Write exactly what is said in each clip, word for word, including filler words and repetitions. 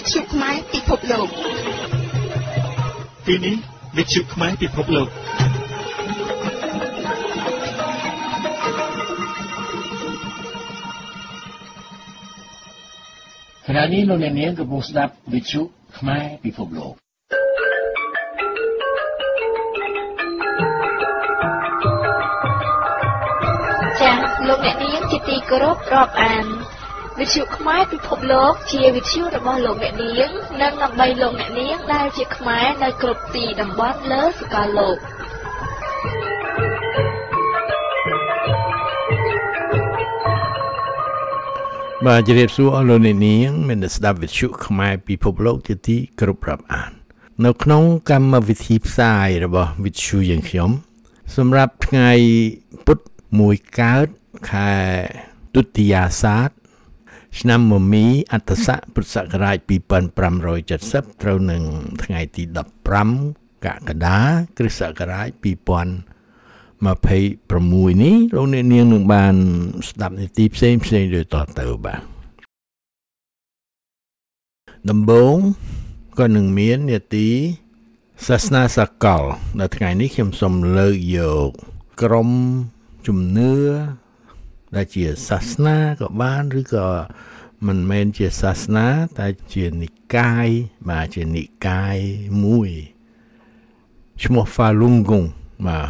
ชุไม้ពិភពលោកទីនេះវិទ្យុខ្មែរពិភពលោកขณะนี้លោកអ្នកនាងកំពុងស្ដាប់វិទ្យុខ្មែរពិភពលោកចា៎លោកអ្នកនាងជាទីគោរពរាប់អានវិទ្យុខ្មែរពិភពលោកជាវិទ្យុរបស់លោកអ្នកនាងនិងដើម្បីលោកអ្នកនាងដែលជាខ្មែរនៅគ្រប់ទីតំបន់លើសកលលោកបាទជម្រាបសួរអស់លោកអ្នកនាងមានស្ដាប់វិទ្យុខ្មែរពិភពលោកជាទីគោរពរាប់អាននៅក្នុងកម្មវិធីផ្សាយរបស់វិទ្យុយើងខ្ញុំសម្រាប់ថ្ងៃពុធមួយកើតខែទុតិយាសាទឆ្នាំមមីអត្តស័កពុទ្ធសករាជពីរពាន់ប្រាំរយเจ็ดสิบត្រូវនឹងថ្ងៃទីដប់ប្រាំកក្កដាគ្រិស្តសករាជពីរពាន់ម្ភៃប្រាំមួយនេះលោកអ្នកនាងនឹងបានស្ដាប់នីតិផ្សេងផ្សេងដូចតទៅបាទដំបូងក៏នឹងមាននីតិសាសនាសកលនៅថ្ងៃនេះខ្ញុំសូមលើកយកក្រុមជំនឿដែលជាសាសនាក៏បានឬក៏មិនមែនជាសាសនាតែជានិកាយបាទជានិកាយមួយឈ្មោះ Falun Gong បាទ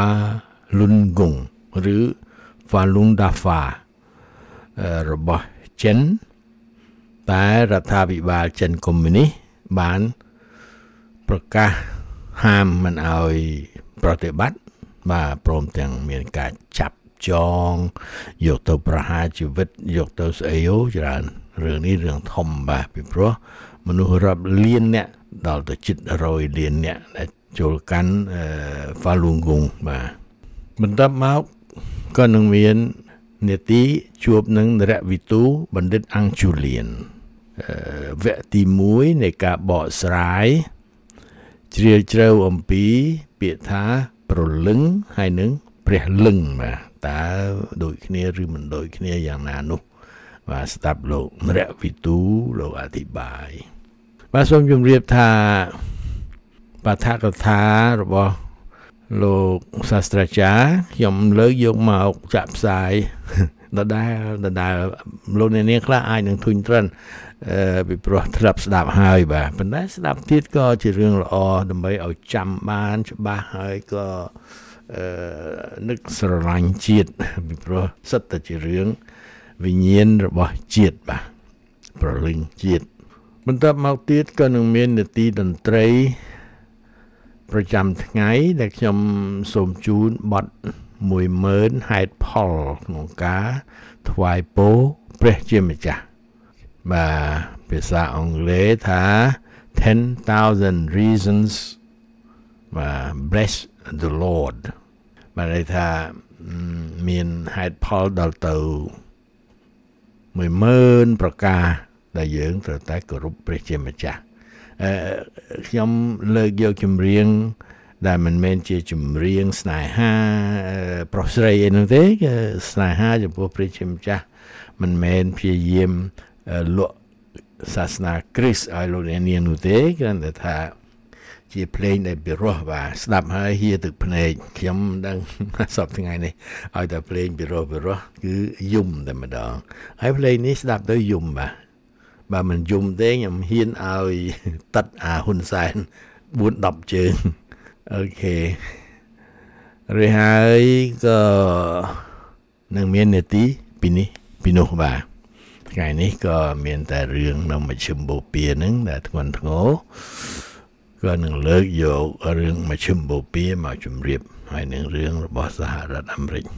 Falun Gong ឬ Falun Dafa របស់ចិនតែរដ្ឋាភិបាលចិនកុម្មុយនីសបានប្រកាសហាមមិនឲ្យប្រតិបត្តិបាទព្រមទាំងមានការចាប់ចងយកទៅប្រហារជីវិតយកទៅស្អីយោច្រើនរឿងនេះរឿងធំបាទពីព្រោះមនុស្សរាប់លានអ្នកដល់ទៅជិតរយលានអ្នកដែលចូលកាន់Falun Gongបាទបន្ទាប់មកក៏នឹងមាននេតិជួបនឹងនរវិទូបណ្ឌិតអង្គជូលៀនវគ្គទីមួយនៃការបកស្រាយជ្រាលជ្រៅអំពីពាក្យថាប្រលឹងហើយនឹងព្រះលឹងបាទតើដូចគ្នាឬមិនដូចគ្នាយ៉ាងណានោះបាទស្ដាប់លោកនរវិទូលោកអធិប្បាយបាទសូមជម្រាបថាបាថាកថារបស់លោកសាស្ត្រាចារ្យខ្ញុំលើកយកមកចាក់ផ្សាយដដែលដដែលលោកអ្នកនាងខ្លះអាចនឹងធុញទ្រាន់អឺពីព្រោះធ្លាប់ស្ដាប់ហើយបាទប៉ុន្តែស្ដាប់ទៀតក៏ជារឿងល្អដើម្បីឲ្យចាំបានច្បាស់ហើយក៏អឺនឹកស្រឡាញ់ជាតិពីព្រោះសិតតែជារឿងវិញ្ញាណរបស់ជាតិបាទប្រលឹងជាតិបន្ទាប់មកទៀតក៏នឹងមាននីតិតន្ត្រីប្រចាំថ្ងៃដែលខ្ញុំសូមជូនបទមួយម៉ឺនហេតុផលក្នុងការថ្វាយពរព្រះជាម្ចាស់បាទភាសាអង់គ្លេសថា ten thousand reasons បាទ bless the Lord បាទន័យថាមានហេតុផលដល់ទៅមួយម៉ឺនប្រការដែលយើងត្រូវតែគោរពព្រះជាម្ចាស់អឺខ្ញុំលើកយកចម្រៀងដែលមិនមែនជាចម្រៀងស្នេហាប្រុសស្រីអីនោះទេគឺស្នេហាចំពោះព្រះជាម្ចាស់មិនមែនព្យាយាមលក់សាសនាគ្រីស្ទឲ្យលោកអ្នកនាងនោះទេគ្រាន់តែថាជាភ្លេងដែលពិរោះបាទស្ដាប់ហើយហៀទឹកភ្នែកខ្ញុំមិនដឹងសពថ្ងៃនេះឲ្យតែភ្លេងពិរោះពិរោះគឺយំតែម្ដងហើយភ្លេងនេះស្ដាប់ទៅយំបាទបើមិនយំទេខ្ញុំហ៊ានឲ្យតាត់អាហ៊ុនសែនបួនដប់ជើងអូខេរួចហើយក៏នឹងមាននេតិពីនេះពីនោះបាទថ្ងៃនេះក៏មានតែរឿងនៅមជ្ឈិមបូព៌ាហ្នឹងដែលធ្ងន់ធ្ងរក៏នឹងលើកយករឿងមជ្ឈិមបូព៌ាមកជម្រាបហើយនឹងរឿងរបស់សហរដ្ឋអាមេរិក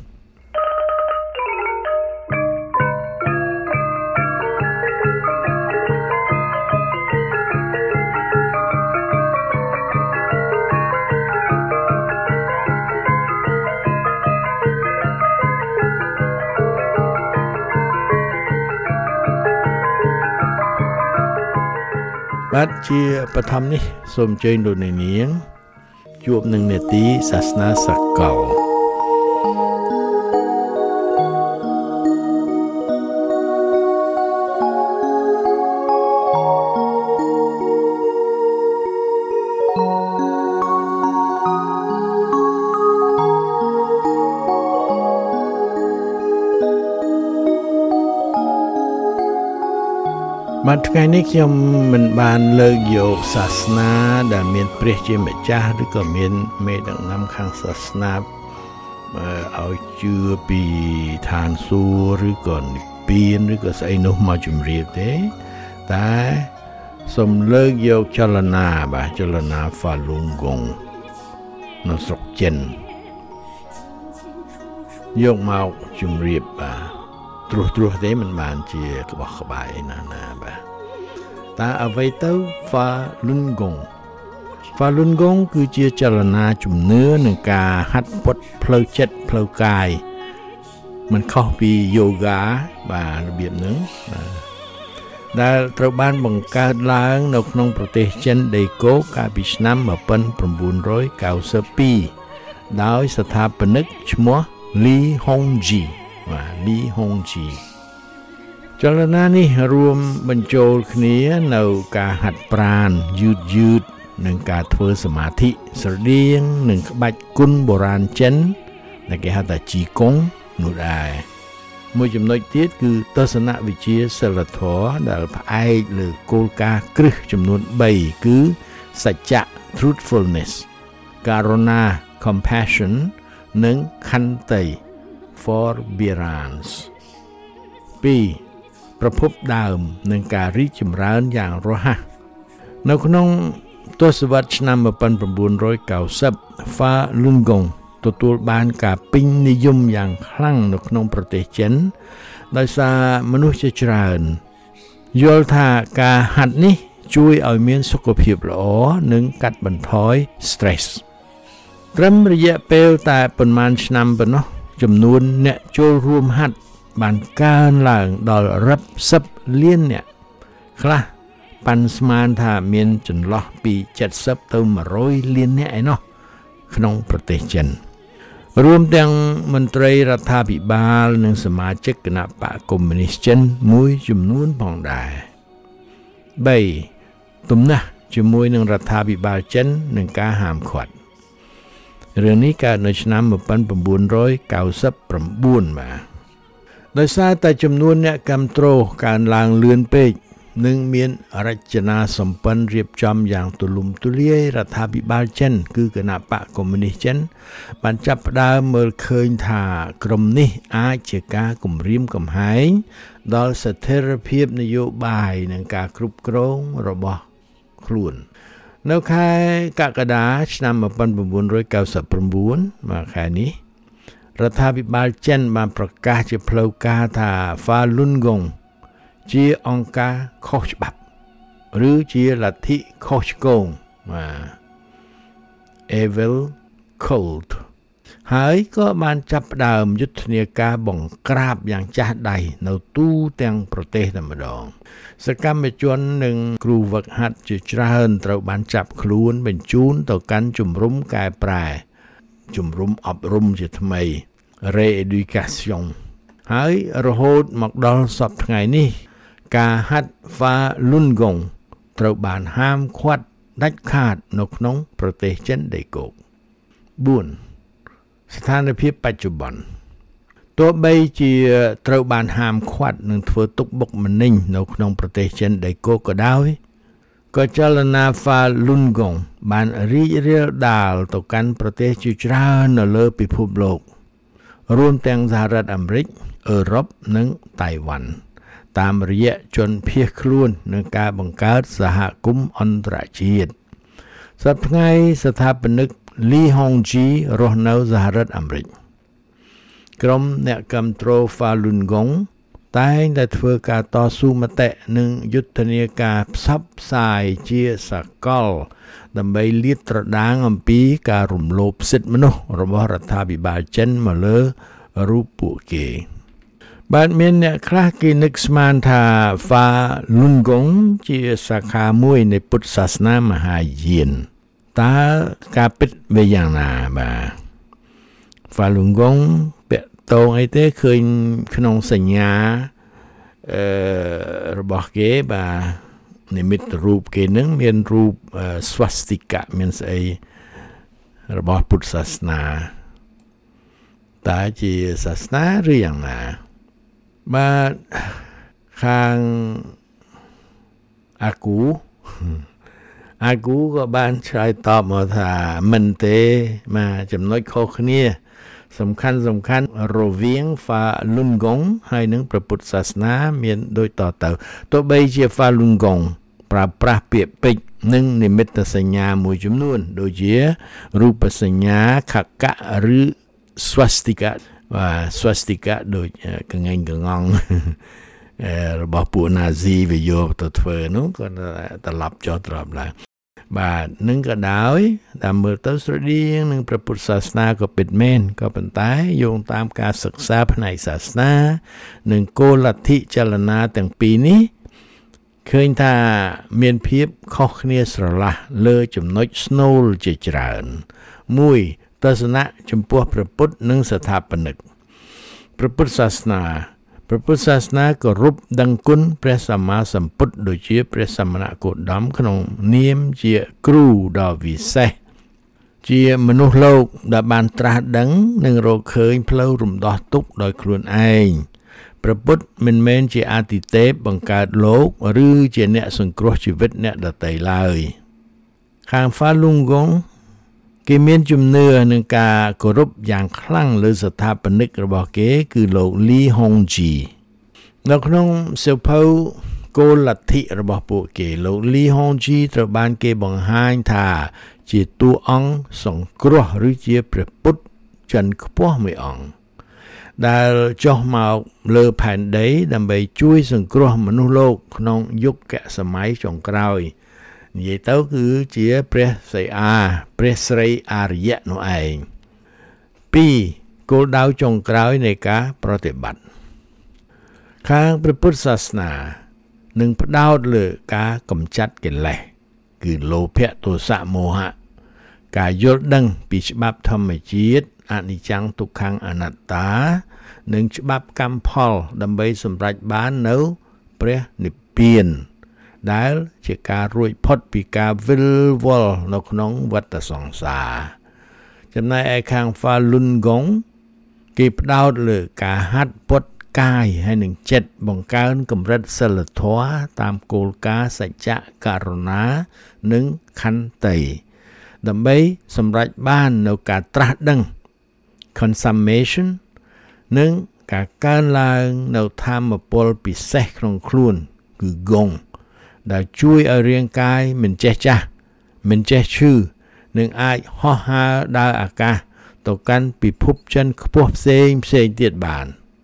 បាទជាបឋមនេះសូមអញ្ជើញលោកអ្នកនាងជួបនឹងនេតិសាសនាសកលបាទថ្ងៃនេះខ្ញុំមិនបានលើកយកសាសនាដែលមានព្រះជាម្ចាស់ឬក៏មានមេដឹកនាំខាងសាសនាឲ្យជឿពីឋានសួគ៌ឬក៏និព្វានឬក៏ស្អីនោះមកជម្រាបទេតែសូមលើកយកចលនាបាទចលនា Falun Gong នៅស្រុកចិនយកមកជម្រាបបាទត្រួសត្រាសទេមិនបានជាក្បោះក្បាយណាណាបាទតើអ្វីទៅ Falun Gong Falun Gong គឺជាចលនាជំនឿនិងការហាត់ពត់ផ្លូវចិត្តផ្លូវកាយมันខុសពី Yoga បាទរបៀបហ្នឹងបាទដែលត្រូវបានបង្កើតឡើងនៅក្នុងប្រទេសចិនដីគោកកាលពីឆ្នាំnineteen ninety-twoដោយស្ថាបនិកឈ្មោះ Li Hongji បាទ Li Hongji ចលនានេះរួមបញ្ចូលគ្នានៅការហាត់ប្រាណយឺតយឺតនិងការធ្វើសមាធិស្រដៀងនឹងក្បាច់គុនបុរាណចិនដែលគេហៅថាជីកុងនោះដែរមួយចំណុចទៀតគឺទស្សនវិជ្ជាសិលធម៌ដែលផ្អែកលើគោលការណ៍គ្រឹះចំនួន3គឺសច្ចៈ truthfulness ករុណា compassion និងខន្តី forbearance ពីរប្រភពដើមនិងការរីកចម្រើនយ៉ាងរហ័សនៅក្នុងទសវត្សរ៍ឆ្នាំnineteen ninety Falun Gong ទទួលបានការពេញនិយមយ៉ាងខ្លាំងនៅក្នុងប្រទេសចិនដោយសារមនុស្សជាច្រើនយល់ថាការហាត់នេះជួយឲ្យមានសុខភាពល្អនិងកាត់បន្ថយ stress ត្រឹមរយៈពេលតែប៉ុន្មានឆ្នាំប៉ុណ្ណោះចំនួនអ្នកចូលរួមហាត់បានកើនឡើងដល់រាប់សិបលានអ្នកខ្លះប៉ាន់ស្មានថាមានចន្លោះពីseventyទៅone hundredលានអ្នកឯណោះក្នុងប្រទេសចិនរួមទាំងមន្ត្រីរដ្ឋាភិបាលនិងសមាជិកគណៈបកកុម្មុយនីសចិនមួយចំនួនផងដែរthreeទំនាស់ជាមួយនឹងរដ្ឋាភិបាលចិននិងការហាមឃាត់រឿងនេះកើតនៅឆ្នាំnineteen ninety-nineបាទដោយសារតែចំនួនអ្នកគាំទ្រកើនឡើងលឿនពេកនិងមានរចនាសម្ព័ន្ធរៀបចំយ៉ាងទូលំទូលាយរដ្ឋាភិបាលចិនគឺគណៈបកកុម្មុយនីសចិនបានចាប់ផ្ដើមមើលឃើញថាក្រុមនេះអាចជាការគំរាមកំហែងដល់ស្ថិរភាពនយោបាយនិងការគ្រប់គ្រងរបស់ខ្លួននៅខែកក្កដាឆ្នាំnineteen ninety-nineមកខែនេះរដ្ឋាភិបាលចិនបានប្រកាសជាផ្លូវការថា Falun Gong ជាអង្គការខុសច្បាប់ឬជាលទ្ធិខុសឆ្គងបាទ Evil Cult ហើយក៏បានចាប់ផ្ដើមយុទ្ធនាការបង្ក្រាបយ៉ាងចាស់ដៃនៅទូទាំងប្រទេសតែម្ដងសកម្មជននិងគ្រូហ្វឹកហាត់ជាច្រើនត្រូវបានចាប់ខ្លួនបញ្ជូនទៅកាន់ជំរំកែប្រែជំរំអប់រំជាថ្មី Re-education ហើយរហូតមកដល់សព្វថ្ងៃនេះការហាត់ Falun Gong ត្រូវបានហាមឃាត់ដាច់ខាតនៅក្នុងប្រទេសចិនដីគោកfourស្ថានភាពបច្ចុប្បន្នទោះបីជាត្រូវបានហាមឃាត់និងធ្វើទុកបុកម្នេញនៅក្នុងប្រទេសចិនដីគោកក៏ដោយក៏ចលនា Falun Gong បានរីករាលដាលទៅកាន់ប្រទេសជាច្រើននៅលើពិភពលោករួមទាំងសហរដ្ឋអាមេរិកអឺរ៉ុបនិងតៃវ៉ាន់តាមរយៈជនភៀសខ្លួននិងការបង្កើតសហគមន៍អន្តរជាតិសប្តាហ៍ថ្ងៃស្ថាបនិក Li Hongji រស់នៅសហរដ្ឋអាមេរិកក្រុមអ្នកគាំទ្រ Falun Gong តែងតែធ្វើការតស៊ូមតិនិងយុទ្ធនាការផ្សព្វផ្សាយជាសកលដើម្បីលាតត្រដាងអំពីការរំលោភសិទ្ធិមនុស្សរបស់រដ្ឋាភិបាលចិនមកលើរូបពួកគេបាទមានអ្នកខ្លះគេនឹកស្មានថា Falun Gong ជាសាខាមួយនៃពុទ្ធសាសនាមហាយានតើការពិតវាយ៉ាងណាបាទ Falun Gong ពាក់តងអីទេឃើញក្នុងសញ្ញាអឺរបស់គេបាទនិមិត្តរូបគេនឹងមានរូបស្វាស្តិកៈមានស្អីរបស់ពុទ្ធសាសនាតើជាសាសនាឬយ៉ាងណាបាទខាងអាគូអាគូក៏បានឆ្លើយតបមកថាមិនទេមកចំណុចខុសគ្នាសំខាន់សំខាន់រវាង Falun Gong ហើយនឹងព្រះពុទ្ធសាសនាមានដូចតទៅទោះបីជា Falun Gong ប្រើប្រាស់ពាក្យពេចន៍និងនិមិត្តសញ្ញាមួយចំនួនដូចជារូបសញ្ញាខកៈឬ swastika បាទ swastika ដូចកងែងកងងរបស់ពួកណាស៊ីវាយកទៅធ្វើនោះក៏ត្រឡប់ចុះត្រឡប់ឡើងបាទនឹងក៏ដោយតាមមើលទៅស្រដៀងនឹងព្រះពុទ្ធសាសនាក៏ពិតមែនក៏ប៉ុន្តែយោងតាមការសិក្សាផ្នែកសាសនានិងគោលលទ្ធិចលនាទាំងពីរនេះឃើញថាមានភាពខុសគ្នាស្រឡះលើចំណុចស្នូលជាច្រើនមួយទស្សនៈចំពោះព្រះពុទ្ធនិងស្ថាបនិកព្រះពុទ្ធសាសនាព្រះពុទ្ធសាសនាគោរពដឹងគុណព្រះសម្មាសម្ពុទ្ធដូចជាព្រះសមណគោតមក្នុងនាមជាគ្រូដ៏វិសេសជាមនុស្សលោកដែលបានត្រាស់ដឹងនិងរកឃើញផ្លូវរំដោះទុក្ខដោយខ្លួនឯងព្រះពុទ្ធមិនមែនជាអាទិទេពបង្កើតលោកឬជាអ្នកសង្គ្រោះជីវិតអ្នកដទៃឡើយខាង Falun Gong គេមានជំនឿនឹងការគោរពយ៉ាងខ្លាំងលើស្ថាបនិករបស់គេគឺលោក Lee Hongji នៅក្នុងសៀវភៅគោលលទ្ធិរបស់ពួកគេលោក Lee Hongji ត្រូវបានគេបង្ហាញថាជាតួអង្គសង្គ្រោះឬជាព្រះពុទ្ធចិនខ្ពស់មួយអង្គដែលចុះមកលើផែនដីដើម្បីជួយសង្គ្រោះមនុស្សលោកក្នុងយុគសម័យចុងក្រោយនិយាយទៅគឺជាព្រះសីអាព្រះស្រីអារ្យនោះឯងពីរគោលដៅចុងក្រោយនៃការប្រតិបត្តិខាងព្រះពុទ្ធសាសនានឹងផ្ដោតលើការកម្ចាត់កិលេសគឺលោភៈទោសៈមោហៈការយល់ដឹងពីច្បាប់ធម្មជាតិអនិច្ចំទុក្ខំអនត្តានិងច្បាប់កម្មផលដើម្បីសម្រេចបាននៅព្រះនិព្វានដែលជាការរួចផុតពីការវិលវល់នៅក្នុងវដ្តសង្សារចំណែកឯខាង Falun Gong គេផ្ដោតលើការហាត់ពត់កាយហើយនឹងចិត្តបង្កើនកម្រិតសីលធម៌តាមគោលការណ៍សច្ចៈករុណានិងខន្តីដើម្បីសម្រេចបាននៅការត្រាស់ដឹង consummation និងការកើនឡើងនៅធម៌ពលពិសេសក្នុងខ្លួនគឺ Gong ដែលជួយឲ្យរាងកាយមិនចេះចាស់មិនចេះឈឺនិងអាចហោះហើរដើរអាកាសទៅកាន់ពិភពចិនខ្ពស់ផ្សេងផ្សេងទៀតបាន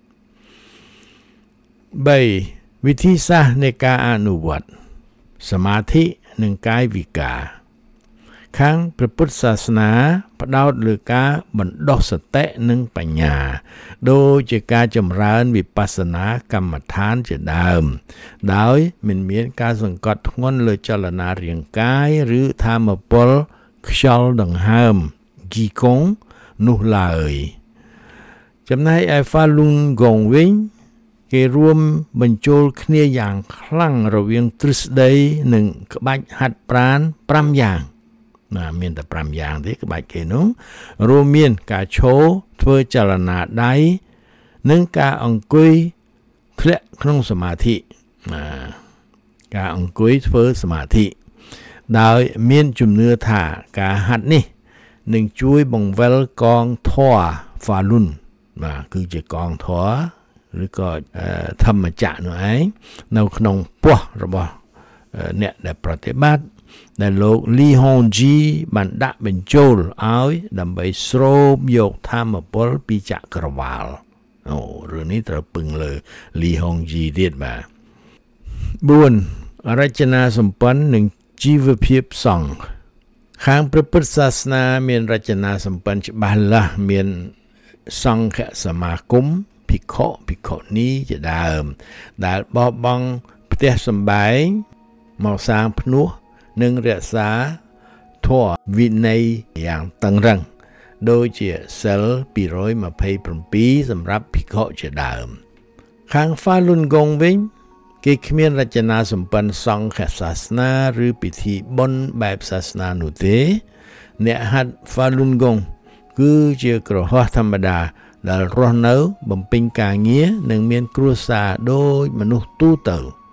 បីវិធីសាស្ត្រនៃការអនុវត្តសមាធិនិងកាយវិការខាងព្រះពុទ្ធសាសនាផ្ដោតលើការបណ្ដុះសតិនិងបញ្ញាដូចជាការចម្រើនវិបស្សនាកម្មដ្ឋានជាដើមដោយមិនមានការសង្កត់ធ្ងន់លើចលនារាងកាយឬធម៌ពលខ្យល់ដង្ហើម Qigong នោះឡើយចំណែកឯ Falun Gong វិញគេរួមបញ្ចូលគ្នាយ៉ាងខ្លាំងរវាងទ្រឹស្ដីនិងក្បាច់ហាត់ប្រាណប្រាំយ៉ាងណាមានតែប្រាំយ៉ាងទេក្បាច់គេនោះរួមមានការឈរធ្វើចលនាដៃនិងការអង្គុយធ្លាក់ក្នុងសមាធិណាការអង្គុយធ្វើសមាធិដោយមានជំនឿថាការហាត់នេះនឹងជួយបង្វិលកងធម៌ Falun បាទគឺជាកងធម៌ឬក៏ធម្មចក្រនោះឯងនៅក្នុងពោះរបស់អ្នកដែលប្រតិបត្តិដែលលោក Lee Hongji បានដាក់បញ្ចូលឲ្យដើម្បីស្រូបយកធម៌ពលពីចក្រវាលអូរឿងនេះត្រូវពឹងលើ Lee Hongji ទៀតបាទបួនរចនាសម្ព័ន្ធនិងជីវភាពសង្ឃខាងព្រះពុទ្ធសាសនាមានរចនាសម្ព័ន្ធច្បាស់លាស់មានសង្ឃសមាគមភិក្ខុភិក្ខុនីជាដើមដែលបោះបង់ផ្ទះសម្បែងមកសាងភ្នោះនិងរក្សាធម៌វិន័យយ៉ាងតឹងរ៉ឹងដូចជាសិលពីរយម្ភៃប្រាំសម្រាប់ភិក្ខុជាដើមខាង Falun Gong វិញគេគ្មានរចនាសម្ព័ន្ធសង្ឃសាសនាឬពិធីបុណ្យបែបសាសនានោះទេអ្នកហាត់ Falun Gong គឺជាគ្រហស្ថធម្មតាដែលរស់នៅបំពេញការងារនិងមានគ្រួសារដូចមនុស្សទូទៅ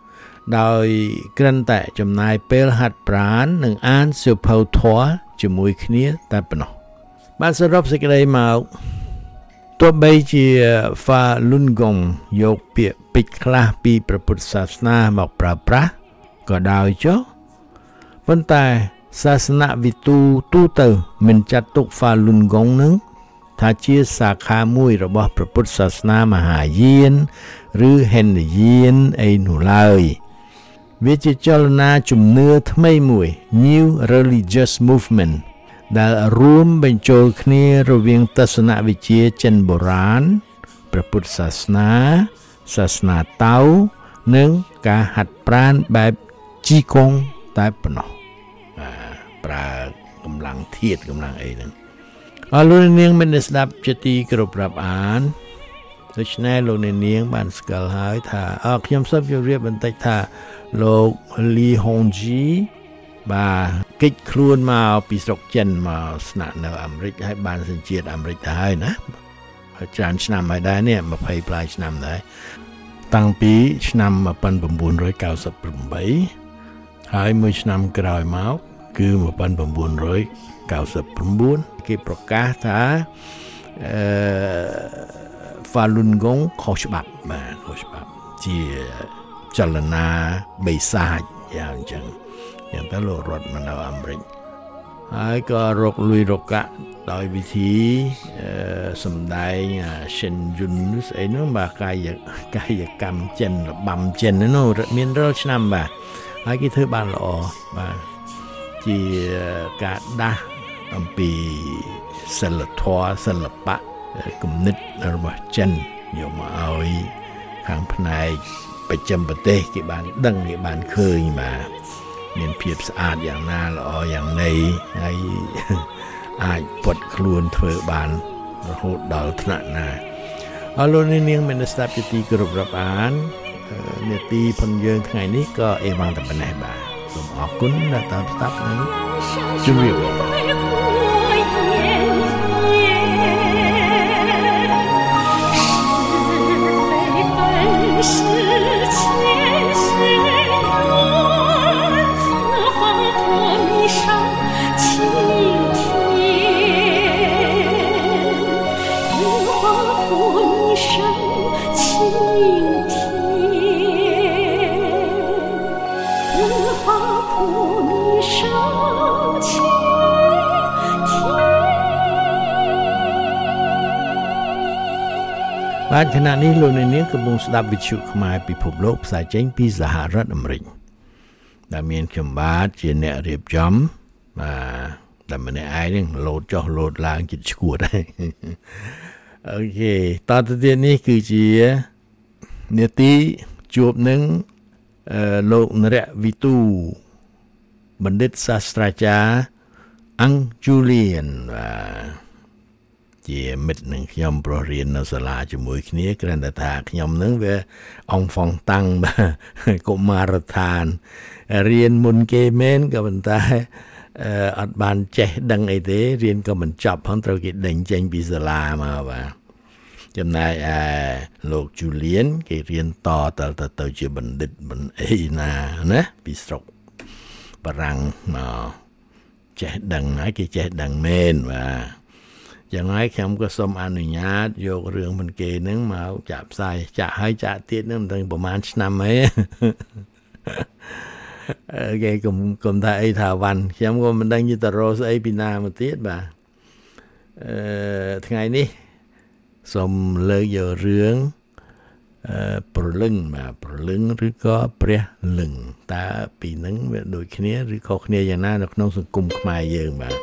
ដោយគ្រាន់តែចំណាយពេលហាត់ប្រាណនិងអានសៀវភៅធម៌ជាមួយគ្នាតែប៉ុណ្ណោះបានសរុបសេចក្តីមកទោះបីជា Falun Gong យកពាក្យពេចន៍ខ្លះពីព្រះពុទ្ធសាសនាមកប្រើប្រាស់ក៏ដោយចុះប៉ុន្តែសាសនាវិទូទូទៅមិនចាត់ទុក Falun Gong នឹងថាជាសាខាមួយរបស់ព្រះពុទ្ធសាសនាមហាយានឬហិនយានអីនោះឡើយវាជាចលនាជំនឿថ្មីមួយ New Religious Movement ដែលរួមបញ្ចូលគ្នារវាងទស្សនវិជ្ជាចិនបុរាណព្រះពុទ្ធសាសនាសាសនាតៅនិងការហាត់ប្រាណបែបជីកុងតែប៉ុណ្ណោះប្រើកម្លាំងធាតុកម្លាំងអីហ្នឹងអរលោកនាងមានស្ដាប់ជាទីគោរពរាប់អានដូច្នេះលោកនាងបានស្គាល់ហើយថាអរខ្ញុំសូមជម្រាបបន្តិចថាលោកលីហុងជីបាទកិច្ចខ្លួនមកពីស្រុកចិនមកស្នាក់នៅអាមេរិកហើយបានសញ្ជាតិអាមេរិកទៅហើយណាច្រើនឆ្នាំហើយដែរនេះยี่สิบប្លាយឆ្នាំដែរតាំងពីឆ្នាំnineteen ninety-eightហើយមួយឆ្នាំក្រោយមកគឺnineteen ninety-nineគេប្រកាសថាអឺ Falun Gong ខុសច្បាប់បាទខុសច្បាប់ជាចលនាបិសាចយ៉ាងអញ្ចឹងយ៉ាងទៅលោករត់មកនៅអាមេរិកហើយក៏រកលុយរកកាក់ដោយវិធីអឺសំដែងសិនយុនស្អីនោះបាទកាយកាយកម្មចិនរបាំចិននោះមានរាល់ឆ្នាំបាទហើយគេធ្វើបានល្អបាទជាការដាស់អំពីសិលធម៌សិល្បៈគំនិតរបស់ចិនយកមកឲ្យខាងផ្នែកបច្ចឹមប្រទេសគេបានដឹងគេបានឃើញបាទមានភាពស្អាតយ៉ាងណាល្អយ៉ាងណីហើយអាចពត់ខ្លួនធ្វើបានរហូតដល់ថ្នាក់ណាអរលោកនាងមានស្ដាប់ជាទីគោរពរាប់អាននាទីផងយើងថ្ងៃនេះក៏អេវ៉ាន់តែប៉ុណ្ណេះបាទសូមអរគុណដែលតាមស្ដាប់និងជម្រាបលាបាទខណៈនេះលោកអ្នកនាងកំពុងស្ដាប់វិទ្យុខ្មែរពិភពលោកផ្សាយចេញពីសហរដ្ឋអាមេរិកដែលមានខ្ញុំបាទជាអ្នករៀបចំបាទតែម្នាក់ឯងនឹងលោតចុះលោតឡើងជិតឈួតហើយអូខេតទៅទៀតនេះគឺជានាទីជួបនឹងលោកនរៈវិទូបណ្ឌិតសាស្ត្រាចារ្យអង្គជូលៀនបាទជាមិត្តនឹងខ្ញុំប្រុសរៀននៅសាលាជាមួយគ្នាគ្រាន់តែថាខ្ញុំនឹងវាអង្គហ្វងតាំងបាទកុមារដ្ឋានរៀនមុនគេមែនក៏ប៉ុន្តែអត់បានចេះដឹងអីទេរៀនក៏មិនចប់ផងត្រូវគេដេញចេញពីសាលាមកបាទចំណែកឯលោកជូលៀនគេរៀនតទៅទៅទៅជាបណ្ឌិតបណ្ឌអីណាណាពីស្រុកបារាំងមកចេះដឹងហើយគេចេះដឹងមែនបាទយ៉ាងហើយខ្ញុំក៏សូមអនុញ្ញាតយករឿងមិនគេហ្នឹងមកចាក់ផ្សាយចាក់ហើយចាក់ទៀតហ្នឹងមិនដឹងប្រហែលឆ្នាំអីគេកុំកុំថាអីថាវ៉ាន់ខ្ញុំក៏មិនដឹងជាតរោស្អីពីណាមកទៀតបាទអឺថ្ងៃនេះសូមលើកយករឿងអឺប្រលឹងបាទប្រលឹងឬក៏ព្រះលឹងតើពីហ្នឹងវាដូចគ្នាឬខុសគ្នាយ៉ាងណានៅក្នុងសង្គមខ្មែរយើងបាទ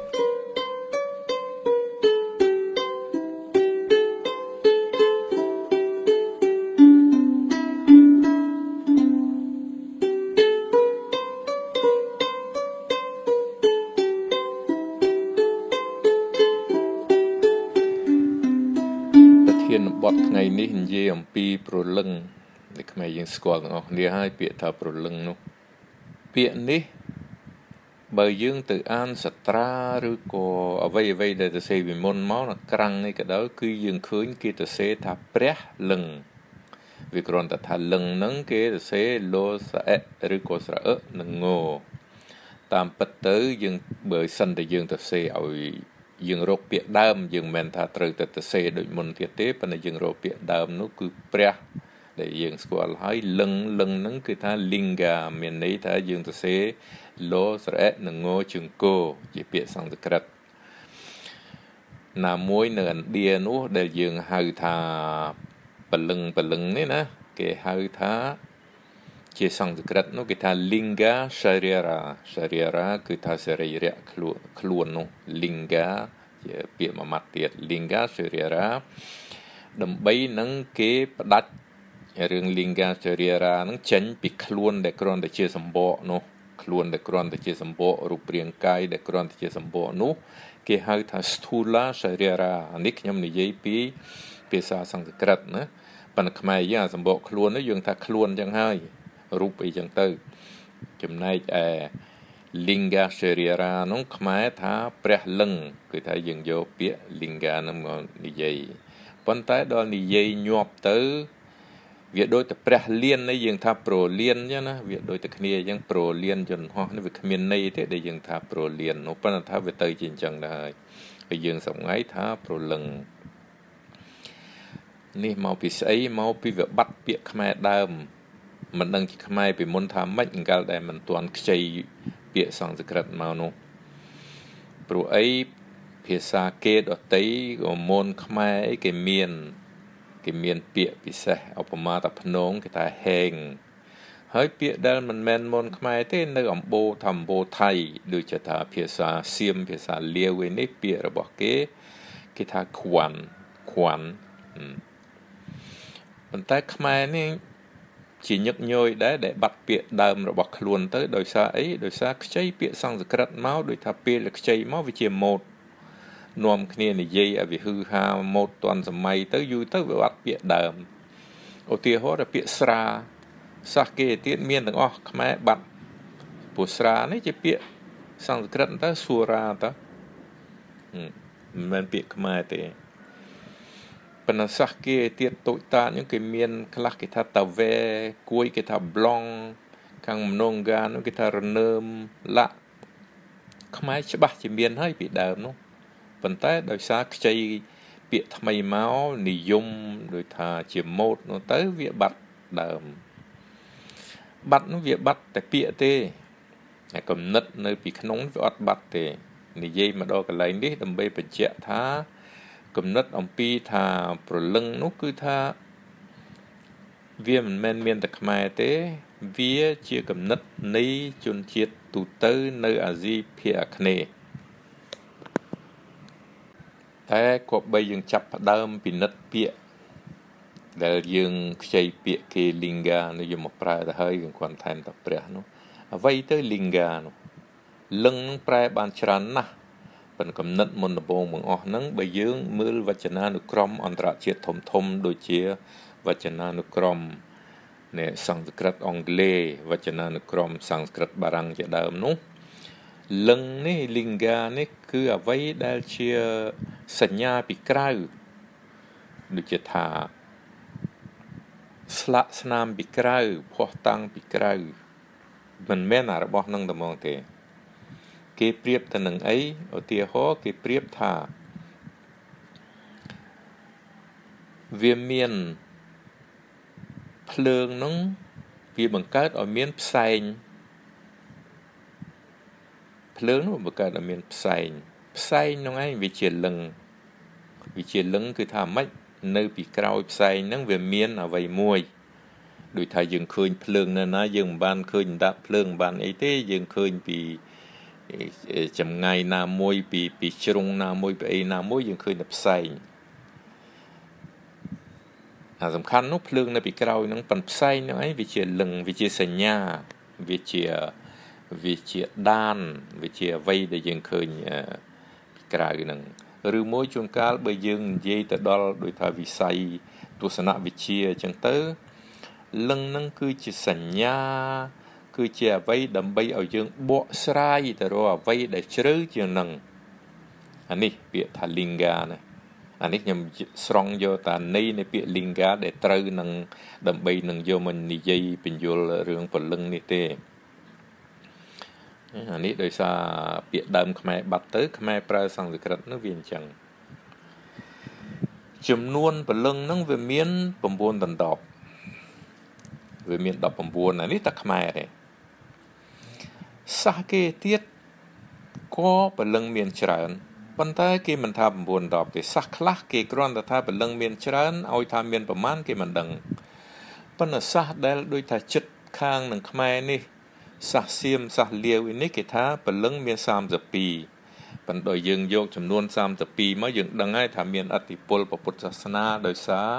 បទថ្ងៃនេះនិយាយអំពីប្រលឹងដែលខ្មែរយើងស្គាល់ទាំងអស់គ្នាហើយពាក្យថាប្រលឹងនោះពាក្យនេះបើយើងទៅអានសត្រាឬក៏អ្វីអ្វីដែលទៅសេពីមុនមកនៅក្រាំងនេះក៏ដោយគឺយើងឃើញគេទៅសេថាព្រះលឹងវាគ្រាន់តែថាលឹងហ្នឹងគេសរសេរលោស្រៈឬក៏ស្រអឹនិងងតាមពិតទៅយើងបើសិនតែយើងទៅសេឲ្យយើងរកពាក្យដើមយើងមិនថាត្រូវតែទៅសេដូចមុនទៀតទេប៉ុន្តែយើងរកពាក្យដើមនោះគឺព្រះដែលយើងស្គាល់ហើយលឹងលឹងហ្នឹងគឺថា linga មានន័យថាយើងទៅសេលោស្រៈនិងងជើងគោជាពាក្យសំស្ក្រឹតណាមួយនៅឥណ្ឌានោះដែលយើងហៅថាពលឹងពលឹងនេះណាគេហៅថាជាសំស្ក្រឹតនោះគេថា linga sharira sharira គឺថាសរីរៈខ្លួនខ្លួននោះ linga ជាពាក្យមួយម៉ាត់ទៀត linga sharira ដើម្បីនឹងគេផ្ដាច់រឿង linga sharira នឹងចេញពីខ្លួនដែលគ្រាន់តែជាសម្បកនោះខ្លួនដែលគ្រាន់តែជាសម្បករូបរាងកាយដែលគ្រាន់តែជាសម្បកនោះគេហៅថា sthula sharira នេះខ្ញុំនិយាយពីភាសាសំស្ក្រឹតណាប៉ុន្តែខ្មែរយើងអាសម្បកខ្លួននេះយើងថាខ្លួនចឹងហើយរូបអីចឹងទៅចំណែកឯ linga sharira នោះខ្មែរថាព្រះលឹងគឺថាយើងយកពាក្យ linga នឹងមកនិយាយប៉ុន្តែដល់និយាយញាប់ទៅវាដូចតែព្រះលៀននេះយើងថាប្រលៀនចឹងណាវាដូចតែគ្នាចឹងប្រលៀនយន្តហោះនេះវាគ្មានន័យទេដែលយើងថាប្រលៀននោះប៉ុន្តែថាវាទៅជាអញ្ចឹងដែរហើយយើងសង្ហៃថាប្រលឹងនេះមកពីស្អីមកពីវាបាត់ពាក្យខ្មែរដើមមិនដឹងជាខ្មែរពីមុនថាម៉េចអង្កលដែលមិនទាន់ខ្ចីពាក្យសំស្ក្រឹតមកនោះព្រោះអីភាសាគេដតីក៏មុនខ្មែរអីគេមានគេមានពាក្យពិសេសឧបមាថាភ្នងគេថាហេងហើយពាក្យដែលមិនមែនមុនខ្មែរទេនៅអំបូរថាអំបូរថៃដូចជាថាភាសាសៀមភាសាលាវឯនេះពាក្យរបស់គេគេថាខ្វាន់ខ្វាន់ប៉ុន្តែខ្មែរនេះជាញឹកញយដែរដែលបាត់ពាក្យដើមរបស់ខ្លួនទៅដោយសារអីដោយសារខ្ចីពាក្យសំស្ក្រឹតមកដោយថាពេលខ្ចីមកវាជាម៉ូដនាំគ្នានិយាយឲ្យវាហឺហាម៉ូដទាន់សម័យទៅយូរទៅវាបាត់ពាក្យដើមឧទាហរណ៍ថាពាក្យស្រាសាសគេទៀតមានទាំងអស់ខ្មែរបាត់ព្រោះស្រានេះជាពាក្យសំស្ក្រឹតទៅសូរាទៅមិនមែនពាក្យខ្មែរទេប៉ុន្តែសាសគេទៀតតូចតាចហ្នឹងគេមានខ្លះគេថាតាវែគួយគេថាប្លង់ខាងម្នងកានគេថារនឹមលាក់ខ្មែរច្បាស់ជាមានហើយពីដើមនោះប៉ុន្តែដោយសារខ្ចីពាក្យថ្មីមកនិយមដោយថាជាម៉ូដនោះទៅវាបាត់ដើមបាត់នោះវាបាត់តែពាក្យទេតែគំនិតនៅពីក្នុងវាអត់បាត់ទេនិយាយមកដល់កន្លែងនេះដើម្បីបញ្ជាក់ថាគំនិតអំពីថាប្រលឹងនោះគឺថាវាមិនមែនមានតែខ្មែរទេវាជាគំនិតនៃជនជាតិទូទៅនៅអាស៊ីភាគអាគ្នេយ៍តែគប្បីយើងចាប់ផ្ដើមពិនិត្យពាក្យដែលយើងខ្ចីពាក្យគេ linga នោះយកមកប្រើទៅហើយយើងគ្រាន់ថែមតែព្រះនោះអ្វីទៅ linga នោះលឹងប្រែបានច្រើនណាស់ប៉ុន្តែកំណត់មុនដំបូងបងអស់ហ្នឹងបើយើងមើលវចនានុក្រមអន្តរជាតិធំធំដូចជាវចនានុក្រមនៃសំស្ក្រឹតអង់គ្លេសវចនានុក្រមសំស្ក្រឹតបារាំងជាដើមនោះលឹងនេះ linga នេះគឺអ្វីដែលជាសញ្ញាពីក្រៅដូចជាថាស្លាកស្នាមពីក្រៅភ័ស្តុតាងពីក្រៅមិនមែនអារបស់នឹងតែហ្មងទេគេប្រៀបទៅនឹងអីឧទាហរណ៍គេប្រៀបថាវាមានភ្លើងនឹងវាបង្កើតឲ្យមានផ្សែងភ្លើងនោះបង្កើតឲ្យមានផ្សែងផ្សែងនោះឯងវាជាលឹងវាជាលឹងគឺថាម៉េចនៅពីក្រោយផ្សែងហ្នឹងវាមានអ្វីមួយដូចថាយើងឃើញភ្លើងនៅណាយើងមិនបានឃើញដាក់ភ្លើងមិនបានអីទេយើងឃើញពីចម្ងាយណាមួយពីពីជ្រុងណាមួយពីអីណាមួយយើងឃើញតែផ្សែងអាសំខាន់នោះភ្លើងនៅពីក្រោយហ្នឹងប៉ុន្តែផ្សែងហ្នឹងឯងវាជាលឹងវាជាសញ្ញាវាជាវាជាដានវាជាអ្វីដែលយើងឃើញពីក្រៅហ្នឹងឬមួយជួនកាលបើយើងនិយាយទៅដល់ដោយថាវិស័យទស្សនវិជ្ជាអញ្ចឹងទៅលឹងហ្នឹងគឺជាសញ្ញាគឺជាអ្វីដើម្បីឲ្យយើងបកស្រាយទៅរកអ្វីដែលជ្រៅជាងហ្នឹងអានេះពាក្យថា linga ណាអានេះខ្ញុំស្រង់យកតានៃនៃពាក្យ linga ដែលត្រូវនឹងដើម្បីនឹងយកមកនិយាយបញ្យល់រឿងពលឹងនេះទេអានេះដោយសារពាក្យដើមខ្មែរបាត់ទៅខ្មែរប្រើសំស្ក្រឹតនោះវាអញ្ចឹងចំនួនពលឹងហ្នឹងវាមាន9ដណ្ដប់វាមាន19អានេះតែខ្មែរទេសាសគេទៀតក៏ពលឹងមានច្រើនប៉ុន្តែគេមិនថា9ដប់ទេសាសខ្លះគេគ្រាន់តែថាពលឹងមានច្រើនឲ្យថាមានប្រមាណគេមិនដឹងប៉ុន្តែសាសដែលដូចថាចិត្តខាងនឹងខ្មែរនេះសាសសៀមសាសលាវនេះគេថាពលឹងមាន32ប៉ុន្តែយើងយកចំនួន32មកយើងដឹងហើយថាមានអធិពលពុទ្ធសាសនាដោយសារ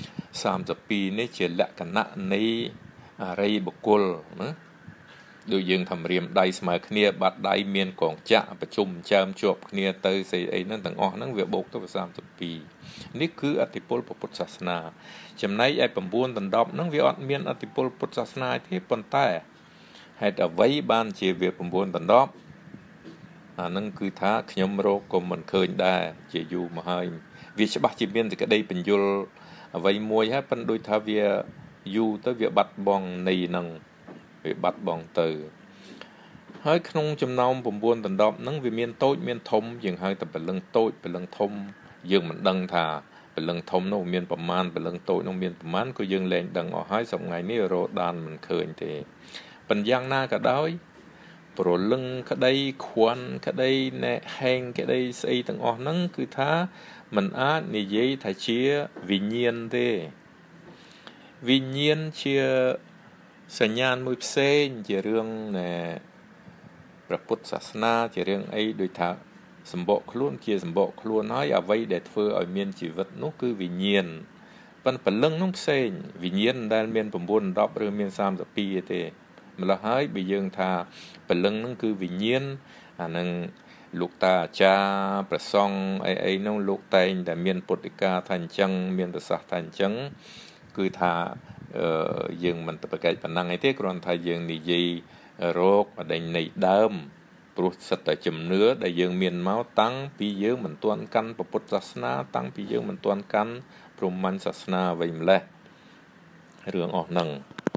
32នេះជាលក្ខណៈនៃអរិយបុគ្គលណាដូចយើងថារៀមដៃស្មើគ្នាបាត់ដៃមានកងចាក់ប្រជុំចើមជាប់គ្នាទៅស្អីអីហ្នឹងទាំងអស់ហ្នឹងវាបូកទៅ32នេះគឺអធិពលពុទ្ធសាសនាចំណែកឯ9ដណ្ដប់ហ្នឹងវាអត់មានអធិពលពុទ្ធសាសនាទេប៉ុន្តែហេតុអ្វីបានជាវា9ដណ្ដប់អាហ្នឹងគឺថាខ្ញុំរកក៏មិនឃើញដែរជាយូរមកហើយវាច្បាស់ជាមានសេចក្តីបញ្យលអ្វីមួយហើយប៉ុន្តែដូចថាវាយូរទៅវាបាត់បង់នៃហ្នឹងវាបាត់បង់ទៅហើយក្នុងចំណោម9ដណ្ដប់ហ្នឹងវាមានតូចមានធំយើងហៅតែពលឹងតូចពលឹងធំយើងមិនដឹងថាពលឹងធំនោះមានប្រមាណពលឹងតូចនោះមានប្រមាណក៏យើងលែងដឹងអស់ហើយសប្តាហ៍នេះរកដានមិនឃើញទេប៉ុន្តែយ៉ាងណាក៏ដោយប្រលឹងក្តីខួនក្តីណែហែងក្តីស្អីទាំងអស់ហ្នឹងគឺថាมันអាចនិយាយថាជាវិញ្ញាណទេវិញ្ញាណជាសញ្ញាណមួយផ្សេងជារឿងណែព្រះពុទ្ធសាសនាជារឿងអីដូចថាសម្បកខ្លួនជាសម្បកខ្លួនហើយអ្វីដែលធ្វើឲ្យមានជីវិតនោះគឺវិញ្ញាណប៉ុន្តែពលឹងនោះផ្សេងវិញ្ញាណដែលមាន9 10ឬមាន32ទេម្ល៉េះហើយបើយើងថាពលឹងហ្នឹងគឺវិញ្ញាណអានឹងលោកតាអាចារ្យប្រសង់អីអីនោះលោកតែងតែមានពុទ្ធិកាថាអញ្ចឹងមានប្រសាសន៍ថាអញ្ចឹងគឺថាអឺយើងមិនទៅប្រកែកប៉ុណ្ណឹងឯទេគ្រាន់តែយើងនិយាយរោគអដេញនៃដើមព្រោះសិតតែជំនឿដែលយើងមានមកតាំងពីយើងមិនទាន់កាន់ពុទ្ធសាសនាតាំងពីយើងមិនទាន់កាន់ព្រហ្មញ្ញសាសនាអ្វីម្លេះរឿងអស់ហ្នឹង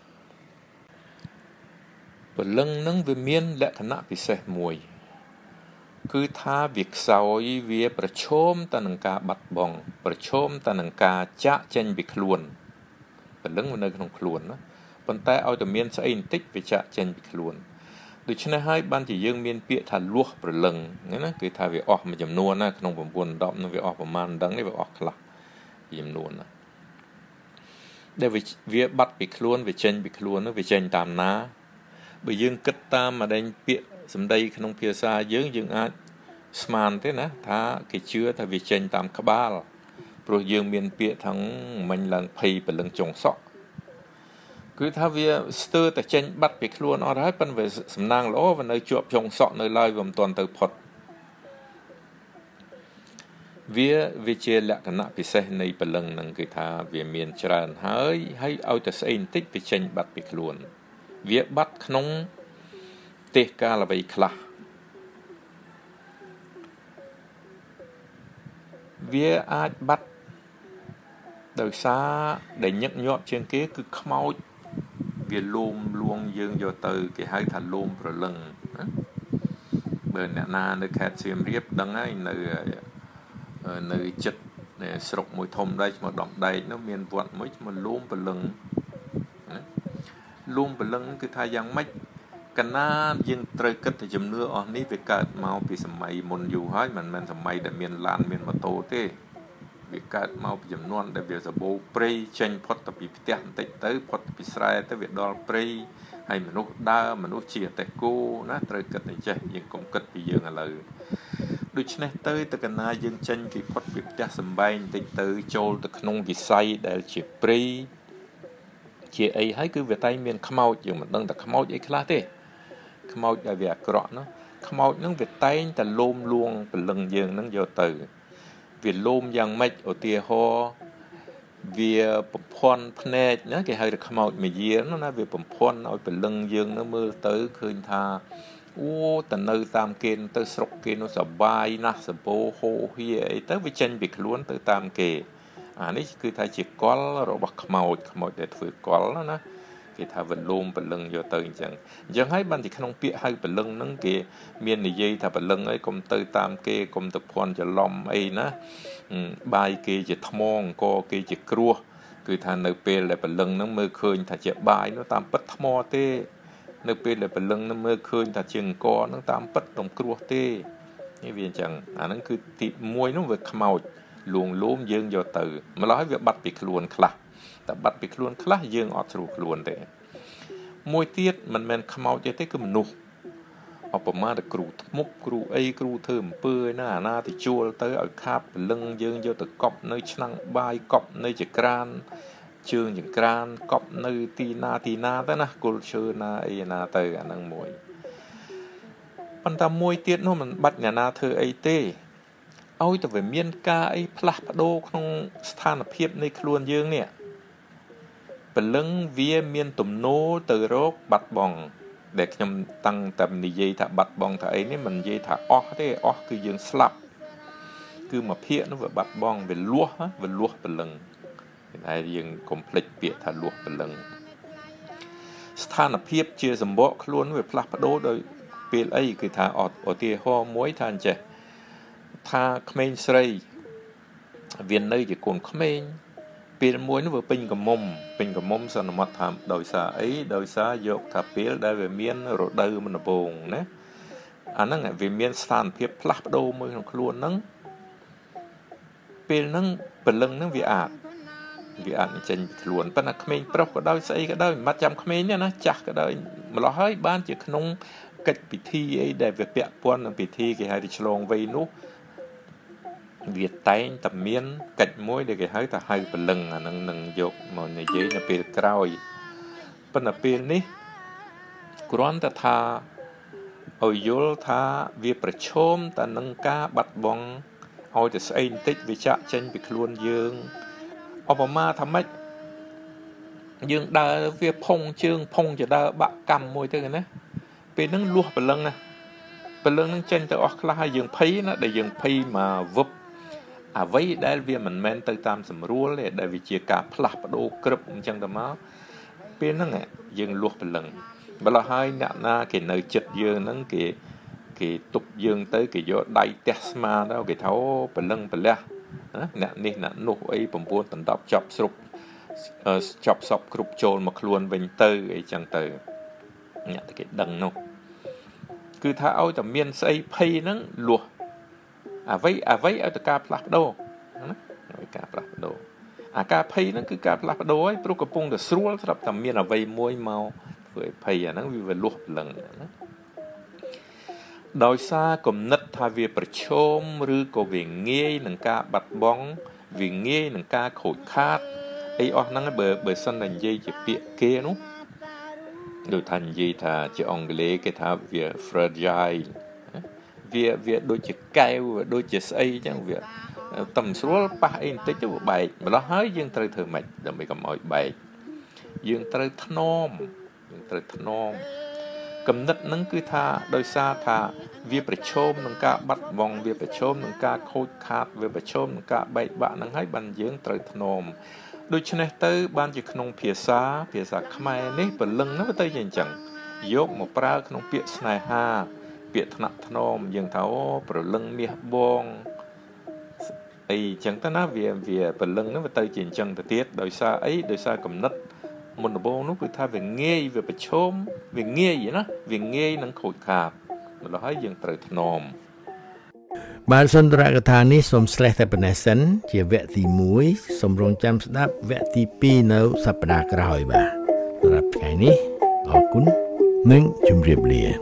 ពលឹងហ្នឹងវាមានលក្ខណៈពិសេសមួយគឺថាវាខ្សោយវាប្រឈមទៅនឹងការបាត់បង់ប្រឈមទៅនឹងការចាក់ចេញពីខ្លួនពលឹងនៅក្នុងខ្លួនណាប៉ុន្តែឲ្យតែមានស្អីបន្តិចវាចាក់ចេញពីខ្លួនដូច្នេះហើយបានជាយើងមានពាក្យថាលាស់ប្រលឹងណាគឺថាវាអស់មួយចំនួនណាក្នុង9 10នឹងវាអស់ប្រមាណដឹងនេះវាអស់ខ្លះចំនួនណាដែលវាបាត់ពីខ្លួនវាចេញពីខ្លួននោះវាចេញតាមណាបើយើងគិតតាមម្ដេចពាក្យសម្ដីក្នុងភាសាយើងយើងអាចស្មានទេណាថាគេជឿថាវាចេញតាមក្បាលព្រោះយើងមានពាក្យថាមិញឡើងភ័យពលឹងចុងសក់គឺថាវាស្ទើរតែចេញបាត់ពីខ្លួនអត់ហើយប៉ុន្តែវាសំណាងល្អវានៅជាប់ចុងសក់នៅឡើយវាមិនទាន់ទៅផុតវាវាជាលក្ខណៈពិសេសនៃពលឹងហ្នឹងគឺថាវាមានច្រើនហើយហើយឲ្យតែស្អីបន្តិចវាចេញបាត់ពីខ្លួនវាបាត់ក្នុងទេសកាលអ្វីខ្លះវាអាចបាត់ដោយសារដែលញឹកញាប់ជាងគេគឺខ្មោចវាលូមលួងយើងយកទៅគេហៅថាលូមប្រលឹងណាបើអ្នកណានៅខេត្តសៀមរាបដឹងហើយនៅនៅចិត្តស្រុកមួយធំដែរឈ្មោះដំដែកនោះមានវត្តមួយឈ្មោះលូមប្រលឹងណាលូមប្រលឹងគឺថាយ៉ាងម៉េចកណាយើងត្រូវគិតទៅជំនឿអស់នេះវាកើតមកពីសម័យមុនយូរហើយមិនមែនសម័យដែលមានឡានមានម៉ូតូទេវាកើតមកពីចំនួនដែលវាសបោព្រៃចេញផុតទៅពីផ្ទះបន្តិចទៅផុតពីស្រែទៅវាដល់ព្រៃហើយមនុស្សដើរមនុស្សជាតេគោណាត្រូវគិតអញ្ចេះយើងកុំគិតពីយើងឥឡូវដូច្នេះទៅទៅកណាយើងចេញពីផុតពីផ្ទះសម្បែងបន្តិចទៅចូលទៅក្នុងវិស័យដែលជាព្រៃជាអីហើយគឺវាតែមានខ្មោចយើងមិនដឹងតែខ្មោចអីខ្លះទេខ្មោចដែលវាអាក្រក់នោះខ្មោចហ្នឹងវាតែងតែលូមលួងពលឹងយើងហ្នឹងយកទៅវាលូមយ៉ាងម៉េចឧទាហរណ៍វាបំភ័ន្តភ្នែកណាគេហៅថាខ្មោចមាយានោះណាវាបំភ័ន្តឲ្យពលឹងយើងនោះមើលទៅឃើញថាអូតនៅតាមគេទៅស្រុកគេនោះសបាយណាស់សម្ពោហូហៀអីទៅវាចេញពីខ្លួនទៅតាមគេអានេះគឺថាជាកលរបស់ខ្មោចខ្មោចដែលធ្វើកលណាគេថាវលូមបលឹងយកទៅអញ្ចឹងអញ្ចឹងហើយបានទីក្នុងពាក្យហៅបលឹងហ្នឹងគេមាននិយាយថាបលឹងអីកុំទៅតាមគេកុំទៅភ័ន្តច្រឡំអីណាបាយគេជាថ្មអង្គគេជាគ្រួសគឺថានៅពេលដែលបលឹងហ្នឹងមើលឃើញថាជាបាយនោះតាមពិតថ្មទេនៅពេលដែលបលឹងហ្នឹងមើលឃើញថាជាអង្គហ្នឹងតាមពិតទំគ្រួសទេនេះវាអញ្ចឹងអាហ្នឹងគឺទីមួយនោះវាខ្មោចលួងលោមយើងយកទៅម្ល៉េះវាបាត់ពីខ្លួនខ្លះតែបាត់ពីខ្លួនខ្លះយើងអត់ស្រួលខ្លួនទេមួយទៀតមិនមែនខ្មោចទេគឺមនុស្សអបមាទៅគ្រូធ្មុកគ្រូអីគ្រូធ្វើអំពើឯណាអាណាទៅជួលទៅឲ្យខាប់ពលឹងយើងយកទៅកប់នៅឆ្នាំងបាយកប់នៅចក្រានជើងចក្រានកប់នៅទីណាទីណាទៅណាគល់ឈើណាអីណាទៅអាហ្នឹងមួយប៉ុន្តែមួយទៀតនោះមិនបាច់អ្នកណាធ្វើអីទេឲ្យតែវាមានការអីផ្លាស់ប្ដូរក្នុងស្ថានភាពនៃខ្លួនយើងនេះពលឹងវាមានទំនោរទៅរកបាត់បង់ដែលខ្ញុំតាំងតែនិយាយថាបាត់បង់ថាអីនេះមិននិយាយថាអស់ទេអស់គឺយើងស្លាប់គឺមួយភាគនោះវាបាត់បង់វាលួសវាលួសពលឹងហើយយើងកុំភ្លេចពាក្យថាលួសពលឹងស្ថានភាពជាសម្បកខ្លួនវាផ្លាស់ប្ដូរដោយពេលអីគឺថាឧទាហរណ៍មួយថាអញ្ចេះថាក្មេងស្រីវានៅជាកូនក្មេងពេលមួយនោះវាពេញកមុំពេញកមុំសន្មត់ថាដោយសារអីដោយសារយកថាពេលដែលវាមានរដូវមិនដំបូងណាអាហ្នឹងវាមានស្ថានភាពផ្លាស់ប្ដូរមួយក្នុងខ្លួនហ្នឹងពេលហ្នឹងពលឹងហ្នឹងវាអាចវាអាចចេញពីខ្លួនប៉ុន្តែក្មេងប្រុសក៏ដោយស្អីក៏ដោយមិនបាច់ចាំក្មេងទេណាចាស់ក៏ដោយម្ល៉េះហើយបានជាក្នុងកិច្ចពិធីអីដែលវាពាក់ព័ន្ធនឹងពិធីគេហៅថាឆ្លងវ័យនោះវាតែងតែមានកិច្ចមួយដែលគេហៅថាហៅពលឹងអានឹងនឹងយកមកនិយាយនៅពេលក្រោយប៉ុន្តែពេលនេះគ្រាន់តែថាឲ្យយល់ថាវាប្រឈមតែនឹងការបាត់បង់ឲ្យតែស្អីបន្តិចវាចាក់ចេញពីខ្លួនយើងឧបមាថាម៉េចយើងដើរវាផុងជើងផុងចដើបាក់កម្មមួយទៅណាពេលហ្នឹងលួសពលឹងណាពលឹងហ្នឹងចេញទៅអស់ខ្លះហើយយើងភ័យណាដែលយើងភ័យមកវឹបអ្វីដែលវាមិនមែនទៅតាមស្រួលទេដែលវាជាការផ្លាស់ប្ដូរក្រឹបអញ្ចឹងទៅមកពេលហ្នឹងយើងលួសពលឹងម្ល៉េះហើយអ្នកណាគេនៅចិត្តយើងហ្នឹងគេគេទប់យើងទៅគេយកដៃទះស្មាទៅគេថាអូពលឹងពលះអ្នកនេះអ្នកនោះអី៩ដណ្ដប់ចាប់ស្រុបចាប់សពគ្រប់ចូលមកខ្លួនវិញទៅអីចឹងទៅអ្នកតែគេដឹងនោះគឺថាឲ្យតែមានស្អីភ័យហ្នឹងលួសអ្វីអ្វីឲ្យតែការផ្លាស់ប្ដូរណាឲ្យការផ្លាស់ប្ដូរអាការភ័យហ្នឹងគឺការផ្លាស់ប្ដូរហើយព្រោះកំពុងតែស្រួលស្រាប់តែមានអ្វីមួយមកធ្វើឲ្យភ័យអាហ្នឹងវាវាលួសពលឹងណាដោយសារគំនិតថាវាប្រឈមឬក៏វាងាយនឹងការបាត់បង់វាងាយនឹងការខូចខាតអីអស់ហ្នឹងបើបើសិនតែនិយាយជាពាក្យគេនោះដូចថានិយាយថាជាអង់គ្លេសគេថាវា fragile វាវាដូចជាកែវដូចជាស្អីអញ្ចឹងវាតំស្រួលប៉ះអីបន្តិចទៅវាបែកម្ល៉េះហើយយើងត្រូវធ្វើម៉េចដើម្បីកុំឲ្យបែកយើងត្រូវថ្នមយើងត្រូវថ្នមគំនិតហ្នឹងគឺថាដោយសារថាវាប្រឈមនឹងការបាត់បង់វាប្រឈមនឹងការខូចខាតវាប្រឈមនឹងការបែកបាក់ហ្នឹងហើយបានយើងត្រូវថ្នមដូច្នេះទៅបានជាក្នុងភាសាភាសាខ្មែរនេះពលឹងហ្នឹងទៅជាអញ្ចឹងយកមកប្រើក្នុងពាក្យស្នេហាពាក្យថ្នាក់ថ្នមយើងថាអូប្រលឹងមាសបងអីអញ្ចឹងទៅណាវាវាពលឹងហ្នឹងវាទៅជាអញ្ចឹងទៅទៀតដោយសារអីដោយសារគំនិតមុនដំបូងនោះគឺថាវាងាយវាប្រឈមវាងាយណាវាងាយនឹងខូចខាតម្ល៉េះហើយយើងត្រូវថ្នមបាទសន្ទរកថានេះសូមស្លេះតែប៉ុណ្ណេះសិនជាវគ្គទីមួយសូមរងចាំស្ដាប់វគ្គទីពីរនៅសប្តាហ៍ក្រោយបាទសម្រាប់ថ្ងៃនេះអរគុណនិងជម្រាបលា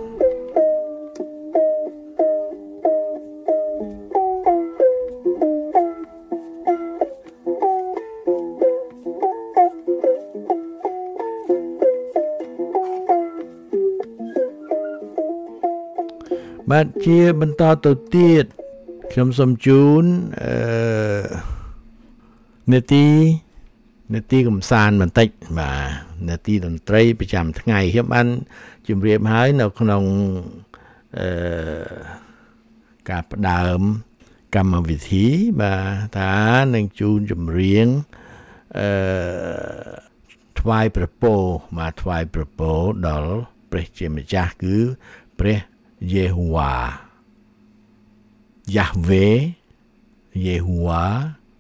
បាទជាបន្តទៅទៀតខ្ញុំសូមជូនអឺនេតិនេតិកំសាន្តបន្តិចបាទនេតិតន្ត្រីប្រចាំថ្ងៃខ្ញុំបានជម្រាបហើយនៅក្នុងអឺការផ្ដើមកម្មវិធីបាទថានឹងជូនចម្រៀងអឺថ្វាយព្រះពរមកថ្វាយព្រះពរដល់ព្រះជាម្ចាស់គឺព្រះយេហូវ៉ាយ៉ាហ្វេយេហូវ៉ា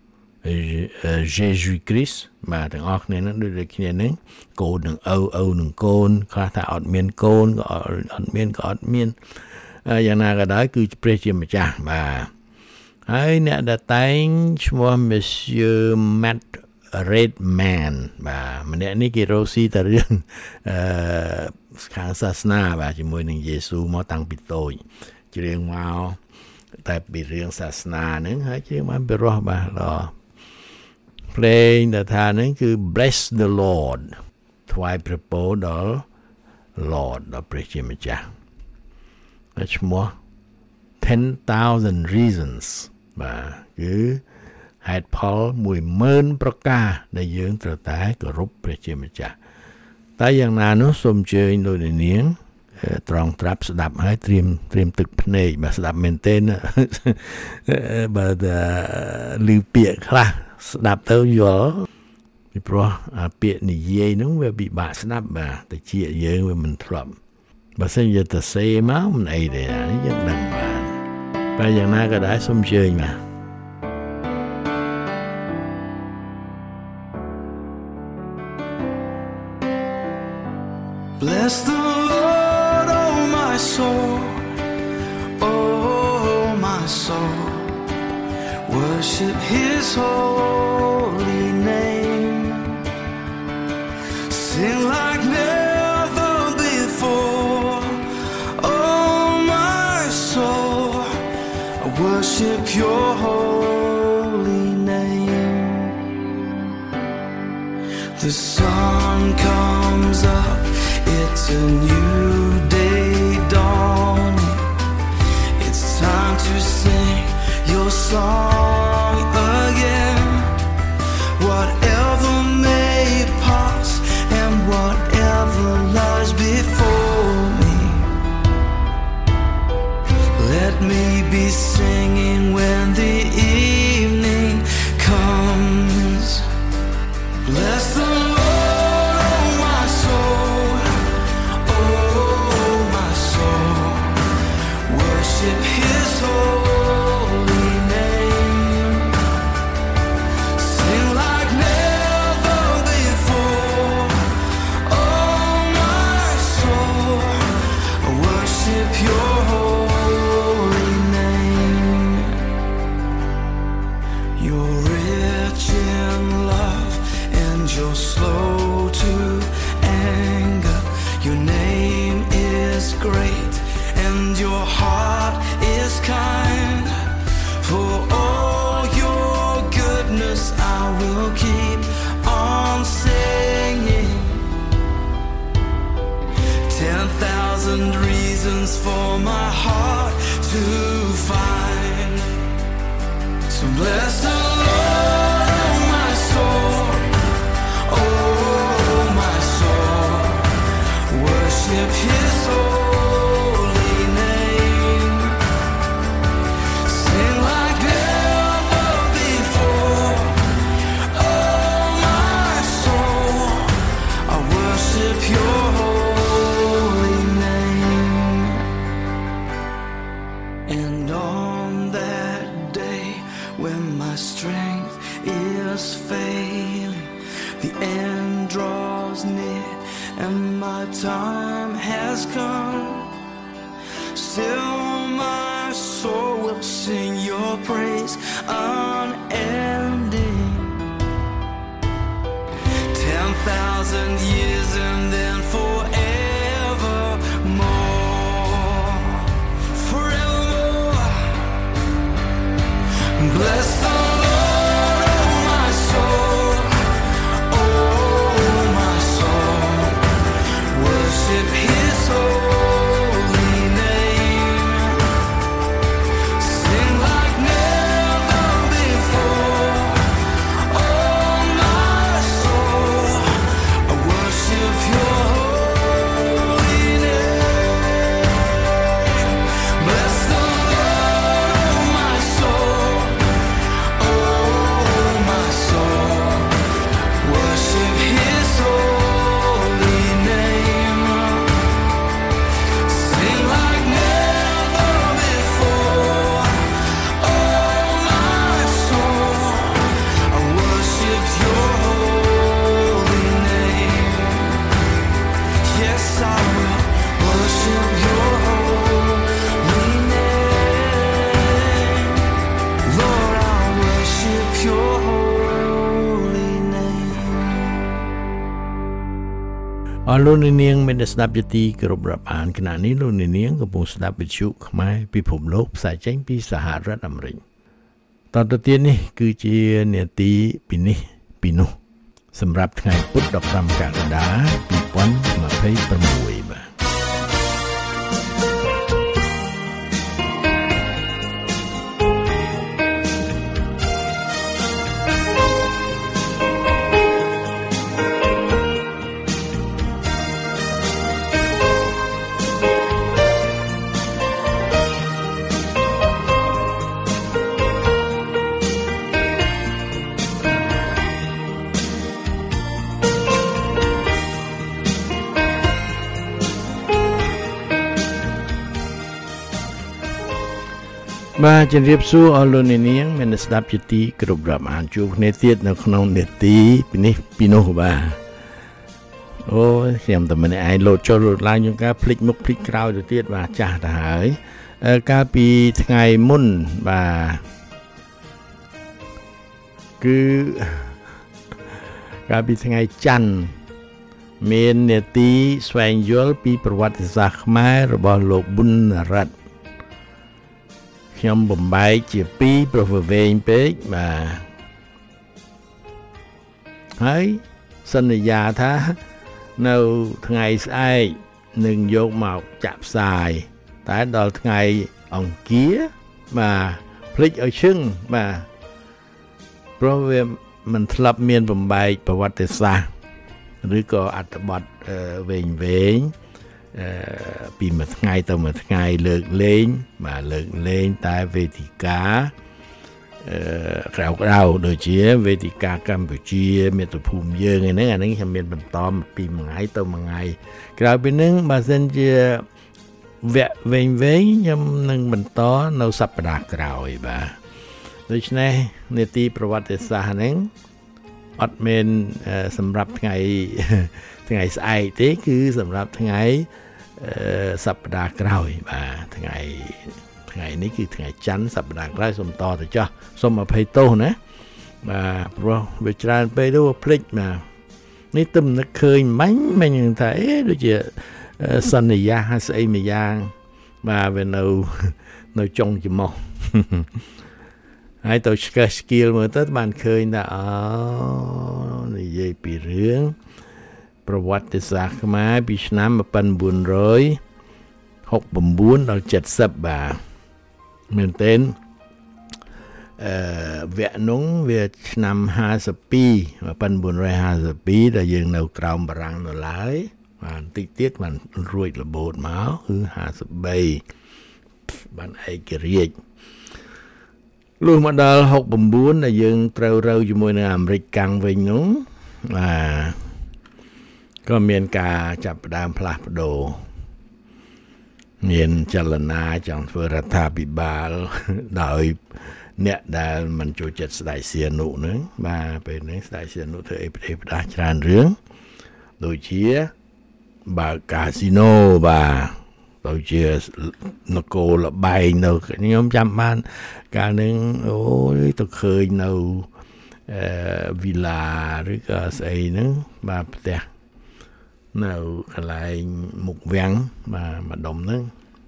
Jésus Christ បាទទាំងអស់គ្នានឹងដូចគ្នានឹងកូននឹងឪឪនឹងកូនខ្លះថាអត់មានកូនក៏អត់មានក៏អត់មានយ៉ាងណាក៏ដោយគឺព្រះជាម្ចាស់បាទហើយអ្នកដែលតែងឈ្មោះ Monsieur Matt Redman បាទម្នាក់នេះគេរកស៊ីតែរឿងអឺខាងសាសនាបាទជាមួយនឹងយេស៊ូមកតាំងពីតូចច្រៀងមកតែពីរឿងសាសនាហ្នឹងហើយច្រៀងបានពីរោះបាទដល់เพลงដែលថាហ្នឹងគឺ Bless the Lord ថ្វាយព្រះពរដល់ Lord ដល់ព្រះជាម្ចាស់ហើយឈ្មោះ ten thousand reasons បាទគឺហេតុផលមួយម៉ឺនប្រការដែលយើងត្រូវតែគោរពព្រះជាម្ចាស់តែយ៉ាងណានោះសូមអញ្ជើញលោកនាងត្រង់ត្រាប់ស្ដាប់ហើយត្រៀមត្រៀមទឹកភ្នែកបាទស្ដាប់មែនទេបាទឮពាក្យខ្លះស្ដាប់ទៅយល់ពីព្រោះពាក្យនិយាយហ្នឹងវាពិបាកស្ដាប់បាទតែជាយើងវាមិនធ្លាប់បើសិនជាទៅសេមកមិនអីទេយើងដឹងបានតែយ៉ាងណាក៏ដែរសូមអញ្ជើញបាទ Bless the Lord, oh my soul, oh my soul, worship His holy name, sing like never before, oh my soul, I worship Your holy name. The sun comes up, it's a new day dawning. It's time to sing Your song again. Whatever may pass and whatever lies before me, let me be singing when the evening comes. Bless the Lord, oh my soul, oh my soul, worship His holy name, sing like never before, oh my soul, worship Your holy name. You're rich in love and You're slow to anger. Your name is great and Your heart is kind. For all Your goodness I will keep on singing. Ten thousand reasons for my heart to find. So bless the Lord, oh my soul, oh my soul, worship His holy name, sing like never before, oh my soul, I worship Your holy name. And on that day when my strength is failing, the end draws near and my time has come, still my soul will sing Your praise unending. Ten thousand years and then forevermore, forevermore. Bless the Lord, oh my soul, oh my soul, worship His holy name, sing like never លោកនាងមានស្ដាប់យទីគ្រប់រាប់អានគណៈនេះលោកនាងកំពុងស្ដាប់វិទ្យុខ្មែរពិភពលោកផ្សាយចេញពីសហរដ្ឋអាមេរិកតទៅទៀតនេះគឺជានាទីពីនេះពីនោះសម្រាប់ថ្ងៃពុធដប់ប្រាំកក្កដាពីរពាន់ម្ភៃប្រាំមួយបាទបាទជំរាបសួរអស់លោកអ្នកនាងមានស្ដាប់ជាទីគ្រប់រាប់អានជួបគ្នាទៀតនៅក្នុងនេតិពីនេះពីនោះបាទអូខ្ញុំតែម្នាក់ឯងលោតចូលលោតឡើងជាងការភ្លេចមុខភ្លេចក្រោយទៅទៀតបាទចាស់ទៅហើយកាលពីថ្ងៃមុនបាទគឺកាលពីថ្ងៃច័ន្ទមាននេតិស្វែងយល់ពីប្រវត្តិសាស្ត្រខ្មែររបស់លោកប៊ុនរ៉ាត់ខ្ញុំបំបែកជាពីរព្រោះវែងពេកបាទហើយសន្យាថានៅថ្ងៃស្អែកនឹងយកមកចាក់ផ្សាយតែដល់ថ្ងៃអង្គារបាទភ្លេចឲ្យឈឹងបាទព្រោះវាមិនធ្លាប់មានបំបែកប្រវត្តិសាស្ត្រឬក៏អត្ថបទវែងវែងអឺពីមួយថ្ងៃទៅមួយថ្ងៃលើកលែងបាទលើកលែងតែវេទិកាអឺក្រៅក្រៅដូចជាវេទិកាកម្ពុជាមាតុភូមិយើងហ្នឹងអាហ្នឹងខ្ញុំមានបន្តពីមួយថ្ងៃទៅមួយថ្ងៃក្រៅពីហ្នឹងបើសិនជាវគ្គវែងវែងខ្ញុំនឹងបន្តនៅសប្តាហ៍ក្រោយបាទដូច្នេះនីតិប្រវត្តិសាស្ត្រហ្នឹងអត់មានសម្រាប់ថ្ងៃថ្ងៃស្អែកទេគឺសម្រាប់ថ្ងៃសប្តាហ៍ក្រោយបាទថ្ងៃថ្ងៃនេះគឺថ្ងៃច័ន្ទសប្តាហ៍ក្រោយសូមតទៅចោះសូមអភ័យទោសណាបាទព្រោះវាច្រើនពេកទៅភ្លេចបាទនេះទំនឹកឃើញមាញ់មិញថាអេដូចជាសន្យាស្អីមួយយ៉ាងបាទវានៅនៅចុងច្រមុះហើយទៅឆ្កេះស្គៀលមើលទៅបានឃើញថាអូនិយាយពីរឿងប្រវត្តិសាស្ត្រខ្មែរពីឆ្នាំmột nghìn bốn trămหกสิบเก้าដល់เจ็ดสิบបាទមែនទេអឺវគ្គនោះវាឆ្នាំห้าสิบสอง một nghìn bốn trămห้าสิบสองដែលយើងនៅក្រោមបារាំងនៅឡើយបាទតិចទៀតបានរួចរបូតមកគឺห้าสิบสามបានឯករាជ្យលុះមកដល់หกสิบเก้าដែលយើងត្រូវរើជាមួយនឹងអាមេរិកកាំងវិញនោះបាទក៏មានការចាប់ផ្ដើមផ្លាស់ប្ដូរមានចលនាចង់ធ្វើរដ្ឋាភិបាលដោយអ្នកដែលមិនចូលចិត្តស្ដេចសៀនុហ្នឹងបាទពេលនេះស្ដេចសៀនុធ្វើអីប្រទេសផ្ដាស់ច្រើនរឿងដូចជាបើកាស៊ីណូបាទដូចជានគរលបែងនៅខ្ញុំចាំបានកាលនឹងអូយទៅឃើញនៅអឺវីឡាឬក៏ស្អីហ្នឹងបាទផ្ទះនៅកន្លែងមុខវាំងបាទម្ដុំហ្នឹង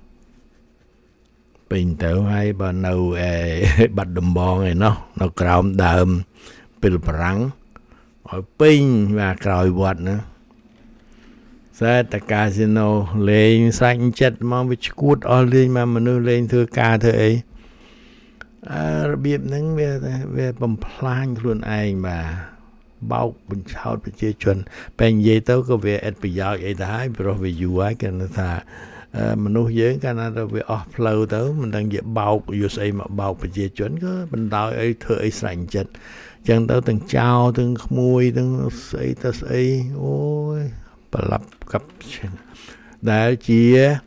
ពេញទៅហើយបើនៅអេបាត់ដំបងឯណោះនៅក្រោមដើមពេលប្រាំងឲ្យពេញបាទក្រោយវត្តហ្នឹងសេតកាស៊ីណូលេងសាច់ចិត្តមកវាឈួតអស់លេងមកមនុស្សលេងធ្វើការធ្វើអីអឺរបៀបហ្នឹងវាវាបំផ្លាញខ្លួនឯងបាទបោកបញ្ឆោតប្រជាជនពេលនិយាយទៅក៏វាអត់ប្រយោជន៍អីទៅហើយព្រោះវាយូរហើយគេថាមនុស្សយើងកាលណាទៅវាអស់ផ្លូវទៅមិនដឹងជាបោកយកស្អីមកបោកប្រជាជនក៏បណ្ដោយអីធ្វើអីស្រេចចិត្តអញ្ចឹងទៅទាំងចោលទាំងក្មួយទាំងស្អីទៅស្អីអូយប្រឡាប់កាប់ដែលជា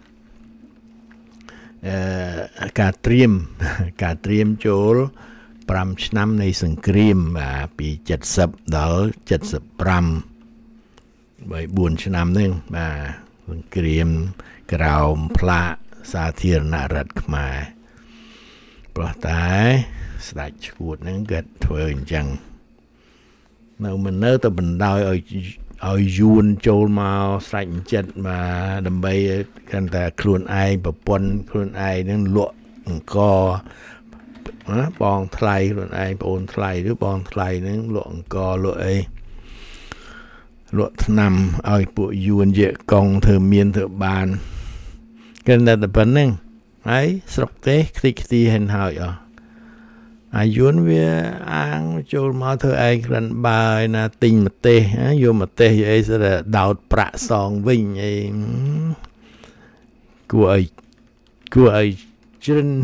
អឺការត្រៀមការត្រៀមចូលប្រាំឆ្នាំនៃសង្គ្រាមបាទពីเจ็ดสิบដល់เจ็ดสิบห้าបីបួនឆ្នាំហ្នឹងបាទសង្គ្រាមក្រោមផ្លាកសាធារណរដ្ឋខ្មែរព្រោះតែស្ដេចឈួតហ្នឹងគាត់ធ្វើអញ្ចឹងនៅមិននៅទៅបណ្ដោយឲ្យឲ្យយួនចូលមកស្រេចចិត្តមកដើម្បីកាន់តែខ្លួនឯងប្រពន្ធខ្លួនឯងនឹងលក់អង្គណាបងថ្លៃខ្លួនឯងប្អូនថ្លៃឬបងថ្លៃនឹងលក់អង្គលក់អីលក់ថ្នាំឲ្យពួកយួនជាកងធ្វើមានធ្វើបានគេតែតែប៉ុណ្្នឹងហើយស្រុកទេខ្ទេចខ្ទីហិនហើយអស់អាយួនវាអាងចូលមកធ្វើឯងក្រាន់បើឯណាទិញម្ទេសយកម្ទេសយកអីស្ទើរដោតប្រាក់សងវិញអីគួរឲ្យគួរឲ្យជ្រិន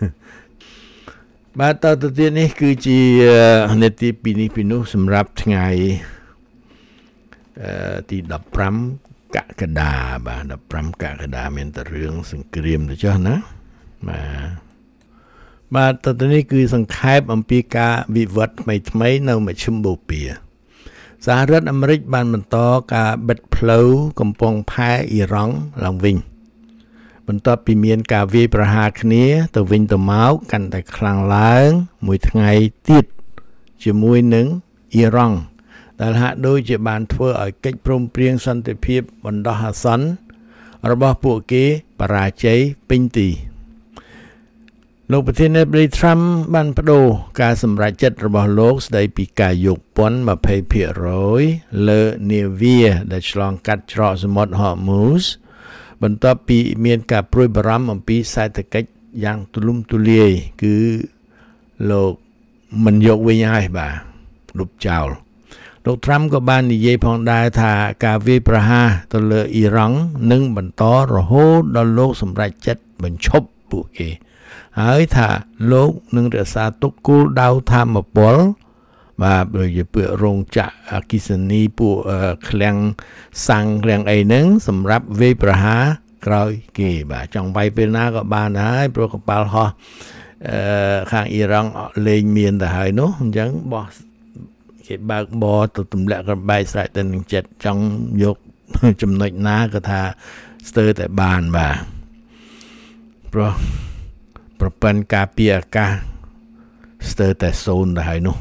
បាទតទៅទៀតនេះគឺជានេតិពីនេះពីនោះសម្រាប់ថ្ងៃអឺទីដប់ប្រាំកក្កដាបាទដប់ប្រាំកក្កដាមានតែរឿងសង្គ្រាមទៅចុះណាបាទបាទតទៅនេះគឺសង្ខេបអំពីការវិវត្តថ្មីថ្មីនៅមជ្ឈិមបូព៌ាសហរដ្ឋអាមេរិកបានបន្តការបិទផ្លូវកំពង់ផែអ៊ីរ៉ង់ឡើងវិញបន្ទាប់ពីមានការវាយប្រហារគ្នាទៅវិញទៅមកកាន់តែខ្លាំងឡើងមួយថ្ងៃទៀតជាមួយនឹងអ៊ីរ៉ង់ដែលហាក់ដូចជាបានធ្វើឲ្យកិច្ចព្រមព្រៀងសន្តិភាពបណ្ដោះអាសន្នរបស់ពួកគេបរាជ័យពេញទីលោកប្រធានាធិបតី Trump បានបដូរការសម្រេចចិត្តរបស់លោកស្ដីពីការយកពន្ធ ยี่สิบเปอร์เซ็นต์ លើនាវាដែលឆ្លងកាត់ច្រកសមុទ្រ Hormuz បន្ទាប់ពីមានការព្រួយបារម្ភអំពីសេដ្ឋកិច្ចយ៉ាងទូលំទូលាយគឺលោកមិនយកវិញហើយបាទលុបចោលលោក Trump ក៏បាននិយាយផងដែរថាការវាយប្រហារទៅលើអ៊ីរ៉ង់នឹងបន្តរហូតដល់លោកសម្រេចចិត្តបញ្ឈប់ពួកគេហើយថាលោកនឹងរក្សាទុកគោលដៅធម្មពលបាទដូចជាពួករោងចក្រអគ្គិសនីពួកឃ្លាំងសាំងឃ្លាំងអីហ្នឹងសម្រាប់វាយប្រហារក្រោយគេបាទចង់វាយពេលណាក៏បានដែរព្រោះកប៉ាល់ហោះអឺខាងអ៊ីរ៉ង់លេងមានទៅហើយនោះអញ្ចឹងបោះគេបើកបរទៅទម្លាក់កបែកស្រេចទៅនឹងចិត្តចង់យកចំណុចណាក៏ថាស្ទើរតែបានបាទព្រោះប្រព័ន្ធការពារអាកាសស្ទើរតែសូន្យទៅហើយនោះ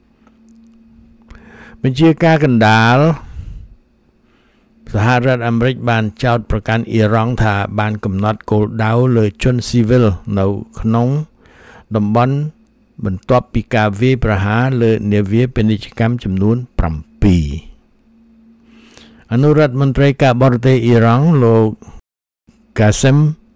បញ្ជាការកណ្ដាលសហរដ្ឋអាមេរិកបានចោទប្រកាន់អ៊ីរ៉ង់ថាបានកំណត់គោលដៅលើជនស៊ីវិលនៅក្នុងតំបន់បន្ទាប់ពីការវាយប្រហារលើនាវាពាណិជ្ជកម្មចំនួនsevenអនុរដ្ឋមន្ត្រីការបរទេសអ៊ីរ៉ង់លោកកាសេម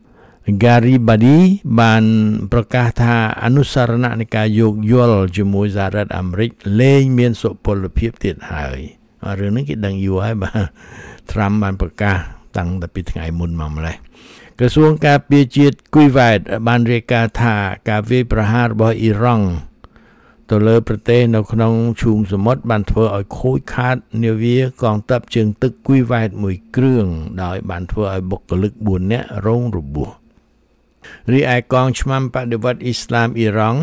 Garibadi បានប្រកាសថាអនុសរណៈនៃការយោគយល់ជាមួយសហរដ្ឋអាមេរិកលែងមានសុពលភាពទៀតហើយរឿងនេះគេដឹងយូរហើយបាទ Trump បានប្រកាសតាំងតែពីថ្ងៃមុនមកម្លេះក្រសួងការពារជាតិគុយវ៉ែតបានរាយការណ៍ថាការវាយប្រហាររបស់អ៊ីរ៉ង់ទៅលើប្រទេសនៅក្នុងឈូងសមុទ្របានធ្វើឲ្យខូចខាតនាវាកងទ័ពជើងទឹកគុយវ៉ែតមួយគ្រឿងដោយបានធ្វើឲ្យបុគ្គលិកfourនាក់រងរបួសរីឯកងឆ្មាំបដិវត្តអ៊ីស្លាមអ៊ីរ៉ង់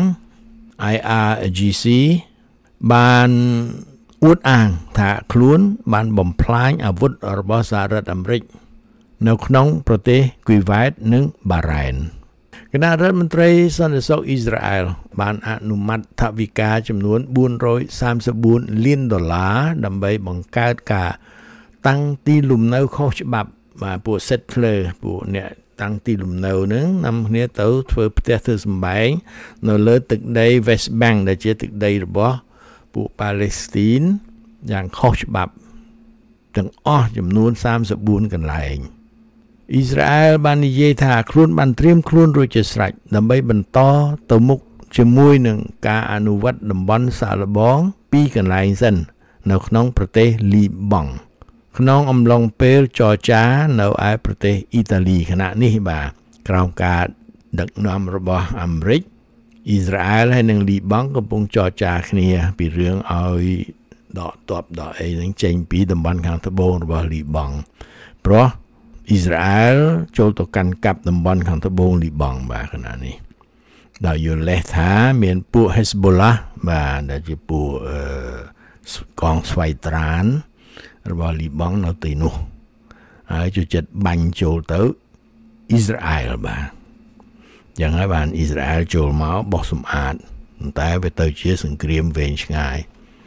I R G C បានអួតអាងថាខ្លួនបានបំផ្លាញអាវុធរបស់សហរដ្ឋអាមេរិកនៅក្នុងប្រទេសគុយវ៉ែតនិងបារ៉ែនគណៈរដ្ឋមន្ត្រីសន្តិសុខអ៊ីស្រាអែលបានអនុម័តថវិកាចំនួនfour hundred thirty-fourលានដុល្លារដើម្បីបង្កើតការតាំងទីលំនៅខុសច្បាប់បាទពួក settler ពួកអ្នកតាំងទីលំនៅហ្នឹងនាំគ្នាទៅធ្វើផ្ទះធ្វើសម្បែងនៅលើទឹកដី West Bank ដែលជាទឹកដីរបស់ពួកប៉ាឡេស្ទីនយ៉ាងខុសច្បាប់ទាំងអស់ចំនួនthirty-fourកន្លែងអ៊ីស្រាអែលបាននិយាយថាខ្លួនបានត្រៀមខ្លួនរួចជាស្រេចដើម្បីបន្តទៅមុខជាមួយនឹងការអនុវត្តតំបន់សាកល្បងពីរកន្លែងសិននៅក្នុងប្រទេសលីបង់ក្នុងអំឡុងពេលចរចានៅឯប្រទេសអ៊ីតាលីខណៈនេះបាទក្រោមការដឹកនាំរបស់អាមេរិកអ៊ីស្រាអែលហើយនិងលីបង់កំពុងចរចាគ្នាពីរឿងឲ្យដកទ័ពដកអីហ្នឹងចេញពីតំបន់ខាងត្បូងរបស់លីបង់ព្រោះអ៊ីស្រាអែលចូលទៅកាន់កាប់តំបន់ខាងត្បូងលីបង់បាទខណៈនេះដោយយល់លេសថាមានពួក Hezbollah បាទដែលជាពួកកងស្វ័យត្រានរបស់លីបង់នៅទីនោះហើយជួយចិត្តបាញ់ចូលទៅអ៊ីស្រាអែលបាទយ៉ាងហើយបានអ៊ីស្រាអែលចូលមកបោះសម្អាតតែវាទៅជាសង្គ្រាមវែងឆ្ងាយ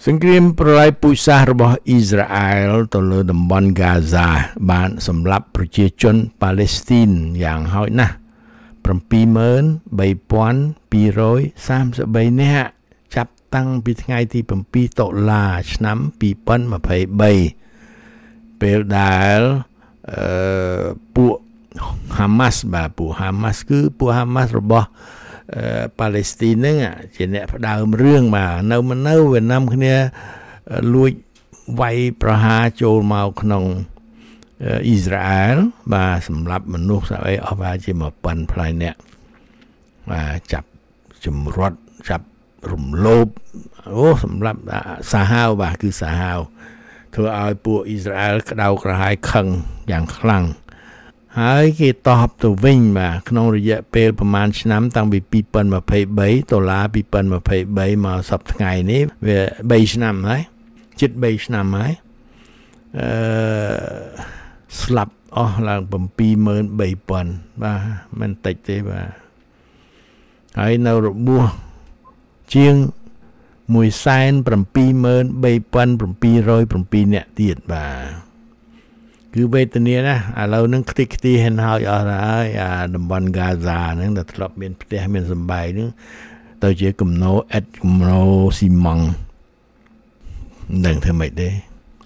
សង្គ្រាមប្រល័យពូជសាសន៍របស់អ៊ីស្រាអែលទៅលើតំបន់ហ្គាហ្សាបានសម្លាប់ប្រជាជនប៉ាឡេស្ទីនយ៉ាងហោចណាស់seven thousand three hundred thirty-three នាក់ចាប់តាំងពីថ្ងៃទីsevenតុលាឆ្នាំtwenty twenty-threeពេលដែលអឺពួក Hamas បាទពួក Hamas គឺពួក Hamas របស់ប៉ាឡេស្ទីនហ្នឹងជាអ្នកផ្ដើមរឿងបាទនៅមិននៅវៀតណាមគ្នាលួចវាយប្រហារចូលមកក្នុងអ៊ីស្រាអែលបាទសម្រាប់មនុស្សស្អីអស់ប្រហែលជាone thousandផ្លាយនាក់បាទចាប់ជំរត់ចាប់រំលោភអូសម្រាប់សាហាវបាទគឺសាហាវធ្វើឲ្យពួកអ៊ីស្រាអែលក្តៅក្រហាយខឹងយ៉ាងខ្លាំងហើយគេតបទៅវិញបាទក្នុងរយៈពេលប្រហែលឆ្នាំតាំងពីtwenty twenty-threeដុល្លារtwenty twenty-threeមកសប្តាហ៍ថ្ងៃនេះវាthreeឆ្នាំហើយជិតthreeឆ្នាំហើយអឺស្លាប់អស់ឡើងseven thousand three hundredបាទមិនតិចទេបាទហើយនៅរបួសជាងone hundred seventy-seven thousand seven hundred sevenនាក់ទៀតបាទគឺវេទនាណាឥឡូវនឹងខ្ទេចខ្ទីហិនហើយអស់ហើយអាតំបន់ហ្គាហ្សាហ្នឹងដែលធ្លាប់មានផ្ទះមានសម្បែងហ្នឹងទៅជាគំនរអិតគំនរស៊ីម៉ង់មិនដឹងធ្វើម៉េចទេ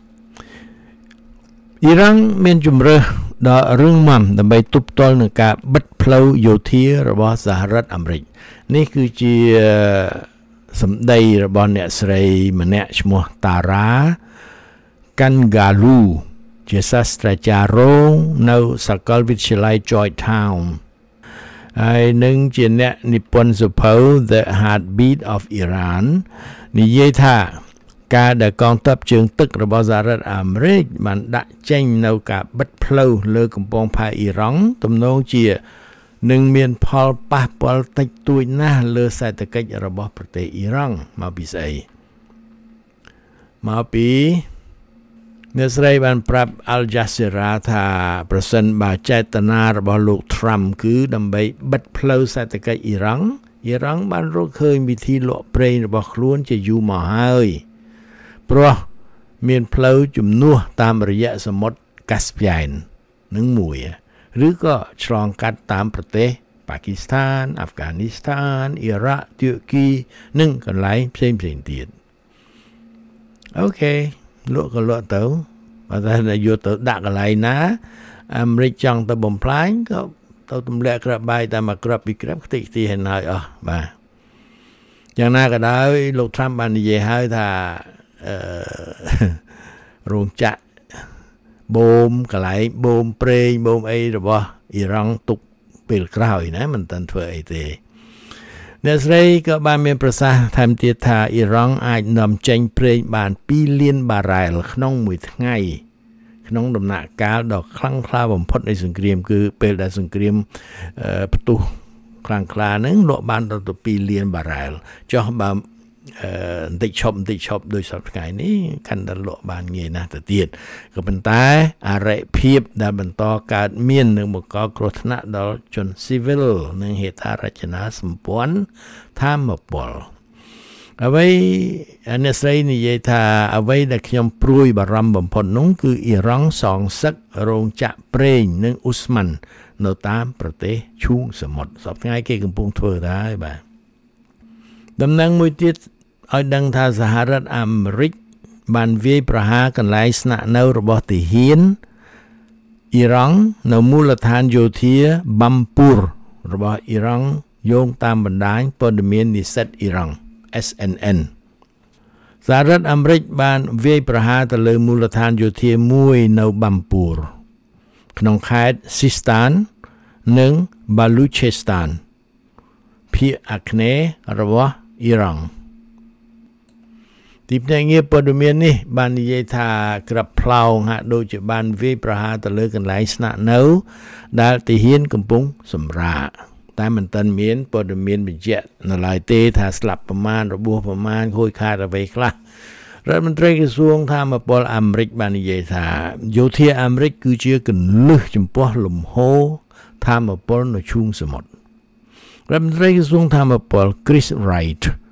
អ៊ីរ៉ង់មានជំរើសដ៏រឹងមាំដើម្បីទប់ទល់នឹងការបិទផ្លូវយោធារបស់សហរដ្ឋអាមេរិកនេះគឺជាសម្ដីរបស់អ្នកស្រីម្នាក់ឈ្មោះ Tara Kangaloo ជាសាស្ត្រាចារ្យរងនៅសាកលវិទ្យាល័យ Georgetown ហើយនឹងជាអ្នកនិពន្ធសៀវភៅ The Heartbeat of Iran និយាយថាការដែលកងទ័ពជើងទឹករបស់សហរដ្ឋអាមេរិកបានដាក់ចេញនៅការបិទផ្លូវលើកំពង់ផែអ៊ីរ៉ង់ទំនងជានឹងមានផលប៉ះពាល់តិចតួចណាស់លើសេដ្ឋកិច្ចរបស់ប្រទេសអ៊ីរ៉ង់មកពីស្អីមកពីអ្នកស្រីបានប្រាប់ Al Jazeera ថាប្រសិនបើចេតនារបស់លោក Trump គឺដើម្បីបិទផ្លូវសេដ្ឋកិច្ចអ៊ីរ៉ង់អ៊ីរ៉ង់បានរកឃើញវិធីលក់ប្រេងរបស់ខ្លួនជាយូរមកហើយព្រោះមានផ្លូវជំនួសតាមរយៈសមុទ្រ Caspian នឹងមួយឬក៏ឆ្លងកាត់តាមប្រទេសប៉ាគីស្ថានអាហ្វហ្គានីស្ថានអ៊ីរ៉ាក់ទួរគីនិងកន្លែងផ្សេងផ្សេងទៀតអូខេលក់ក៏លក់ទៅបើតែយកទៅដាក់កន្លែងណាអាមេរិកចង់ទៅបំផ្លាញក៏ទៅទម្លាក់ក្របបាយតាមមួយក្របពីរក្របខ្ទេចខ្ទីហើយហើយអស់បាទយ៉ាងណាក៏ដោយលោក Trump បាននិយាយហើយថាអឺរោងចក្របូមកន្លែងបូមប្រេងបូមអីរបស់អ៊ីរ៉ង់ទុកពេលក្រោយណាមិនតាន់ធ្វើអីទេអ្នកស្រីក៏បានមានប្រសាសន៍ថែមទៀតថាអ៊ីរ៉ង់អាចនាំចេញប្រេងបានtwoលានបារ៉ែលក្នុងមួយថ្ងៃក្នុងដំណាក់កាលដ៏ខ្លាំងក្លាបំផុតនៃសង្គ្រាមគឺពេលដែលសង្គ្រាមផ្ទុះខ្លាំងក្លាហ្នឹងលក់បានដល់ទៅtwoលានបារ៉ែលចុះបើអឺបន្តិចឈប់បន្តិចឈប់ដោយសប្តាហ៍ថ្ងៃនេះកាន់តែលក់បានងាយណាស់ទៅទៀតក៏ប៉ុន្តែអរិភាពដែលបន្តកើតមាននឹងបង្កគ្រោះថ្នាក់ដល់ជនស៊ីវិលនិងហេដ្ឋារចនាសម្ព័ន្ធថាមពលអ្វីអ្នកស្រីនិយាយថាអ្វីដែលខ្ញុំព្រួយបារម្ភបំផុតនោះគឺអ៊ីរ៉ង់សងសឹករោងចក្រប្រេងនិងអ៊ូស្ម៉ាន់នៅតាមប្រទេសឈូងសមុទ្រសប្តាហ៍ថ្ងៃគេកំពុងធ្វើទៅហើយបាទដំណឹងមួយទៀតឲ្យដឹងថាសហរដ្ឋអាមេរិកបានវាយប្រហារកន្លែងស្នាក់នៅរបស់ទាហានអ៊ីរ៉ង់នៅមូលដ្ឋានយោធាបាំពូររបស់អ៊ីរ៉ង់យោងតាមបណ្ដាញព័ត៌មាននិស្សិតអ៊ីរ៉ង់ S N N សហរដ្ឋអាមេរិកបានវាយប្រហារទៅលើមូលដ្ឋានយោធាមួយនៅបាំពូរក្នុងខេត្តស៊ីស្តាននិងបាលូឆេស្តានភាគអាគ្នេយ៍របស់អ៊ីរ៉ង់ទីភ្នាក់ងារព័ត៌មាននេះបាននិយាយថាក្របផ្លោងហាក់ដូចជាបានវាយប្រហារទៅលើកន្លែងស្នាក់នៅដែលទាហានកំពុងសម្រាកតែមិនទាន់មានព័ត៌មានបញ្ជាក់នៅឡើយទេថាស្លាប់ប្រមាណរបួសប្រមាណខូចខាតអ្វីខ្លះរដ្ឋមន្ត្រីក្រសួងថាមពលអាមេរិកបាននិយាយថាយោធាអាមេរិកគឺជាគន្លឹះចំពោះលំហូរថាមពលនៅឈូងសមុទ្ររដ្ឋមន្ត្រីក្រសួងថាមពល Chris Wright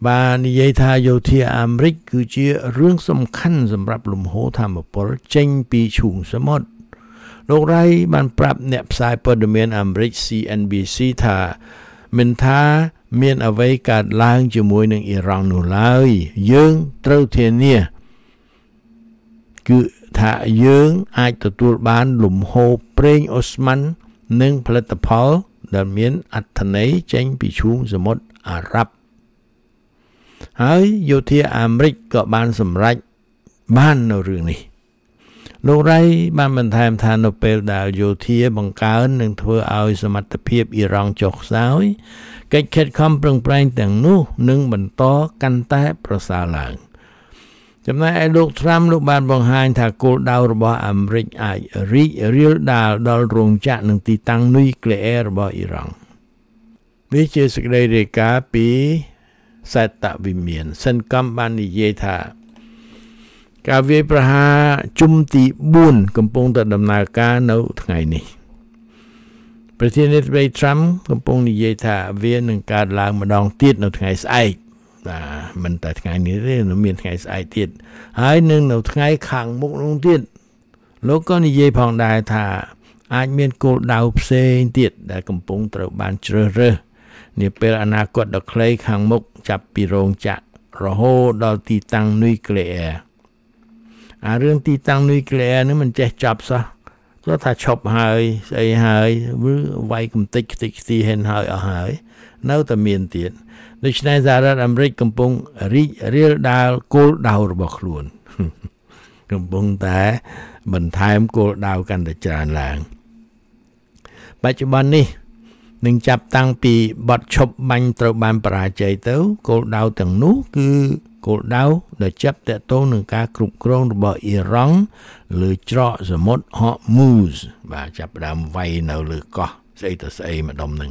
បាននិយាយថាយោធាអាមេរិកគឺជារឿងសំខាន់សម្រាប់លំហូរធម្មពលចេញពីឈូងសមុទ្រលោករ៉ៃបានប្រាប់អ្នកផ្សាយព័ត៌មានអាមេរិក C N B C ថាមិនថាមានអ្វីកើតឡើងជាមួយនឹងអ៊ីរ៉ង់នោះឡើយយើងត្រូវធានាគឺថាយើងអាចទទួលបានលំហូរប្រេងអូស្មန်និងផលិតផលដែលមានអត្ថន័យចេញពីឈូងសមុទ្រអារ៉ាប់ហើយយោធាអាមេរិកក៏បានសម្រេចបាននៅរឿងនេះលោករ៉ៃបានបន្ថែមថានៅពេលដែលយោធាបង្កើននឹងធ្វើឲ្យសមត្ថភាពអ៊ីរ៉ង់ចុះខ្សោយកិច្ចខិតខំប្រឹងប្រែងទាំងនោះនឹងបន្តកាន់តែប្រសើរឡើងចំណែកឯលោក Trump លោកបានបង្ហាញថាគោលដៅរបស់អាមេរិកអាចរីករាលដាលដល់រោងចក្រនិងទីតាំងនុយក្លេអ៊ែររបស់អ៊ីរ៉ង់នេះជាសេចក្តីរាយការណ៍ពីសេតវិមានសិនកំបាននិយាយថាការវាយប្រហារជុំទីបួនកំពុងតែដំណើរការនៅថ្ងៃនេះប្រធានាធិបតី Trump កំពុងនិយាយថាវានឹងកើតឡើងម្ដងទៀតនៅថ្ងៃស្អែកបាទមិនតែថ្ងៃនេះទេនៅមានថ្ងៃស្អែកទៀតហើយនឹងនៅថ្ងៃខាងមុខនោះទៀតលោកក៏និយាយផងដែរថាអាចមានគោលដៅផ្សេងទៀតដែលកំពុងត្រូវបានជ្រើសរើសនាពេលអនាគតដ៏ខ្លីខាងមុខចាប់ពីរោងចក្ររហូតដល់ទីតាំងនុយក្លេអ៊ែរអារឿងទីតាំងនុយក្លេអ៊ែរនេះមិនចេះចប់សោះគាត់ថាឈប់ហើយស្អីហើយវាយកំតិចខ្ទេចខ្ទីហេនហើយអស់ហើយនៅតែមានទៀតដូច្នេះសហរដ្ឋអាមេរិកកំពុងរីករាលដាលគោលដៅរបស់ខ្លួនកំពុងតែបន្ថែមគោលដៅកាន់តែច្រើនឡើងបច្ចុប្បន្ននេះនឹងចាប់តាំងពីបទឈប់បាញ់ត្រូវបានបរាជ័យទៅគោលដៅទាំងនោះគឺគោលដៅដែលចាប់តាក់ទងនឹងការគ្រប់គ្រងរបស់អ៊ីរ៉ង់លើច្រកសមុទ្រ Hormuz បាទចាប់ផ្ដើមវាយនៅលើកោះស្អីទៅស្អីម្ដុំហ្នឹង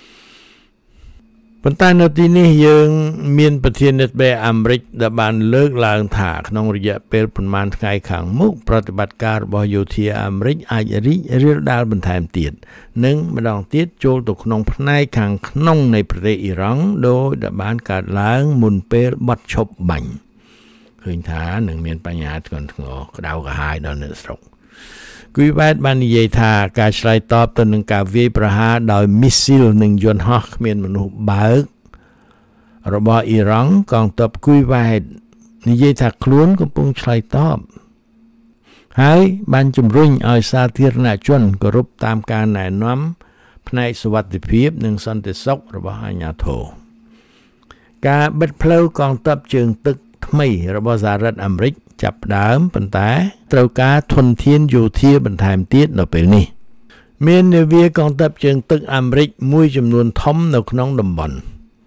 ប៉ុន្តែនៅទីនេះយើងមានប្រធានាធិបតីអាមេរិកដែលបានលើកឡើងថាក្នុងរយៈពេលប្រមាណថ្ងៃខាងមុខប្រតិបត្តិការរបស់យោធាអាមេរិកអាចរីករាលដាលបន្ថែមទៀតនិងម្ដងទៀតចូលទៅក្នុងផ្នែកខាងក្នុងនៃប្រទេសអ៊ីរ៉ង់ដោយដែលបានកើតឡើងមុនពេលបទឈប់បាញ់ឃើញថានឹងមានបញ្ហាធ្ងន់ធ្ងរក្តៅក្រហាយដល់អ្នកស្រុកគូវ៉ែតបាននិយាយថាការឆ្លើយតបទៅនឹងការវាយប្រហារដោយមីស៊ីលនិងយន្តហោះគ្មានមនុស្សបើករបស់អ៊ីរ៉ង់កងទ័ពគូវ៉ែតនិយាយថាខ្លួនកំពុងឆ្លើយតបហើយបានជំរុញឲ្យសាធារណជនគោរពតាមការណែនាំផ្នែកសុវត្ថិភាពនិងសន្តិសុខរបស់អាជ្ញាធរការបិទផ្លូវកងទ័ពជើងទឹកថ្មីរបស់សហរដ្ឋអាមេរិកចាប់ផ្ដើមប៉ុន្តែត្រូវការធនធានយោធាបន្ថែមទៀតនៅពេលនេះមាននាវាកងទ័ពជើងទឹកអាមេរិកមួយចំនួនធំនៅក្នុងតំបន់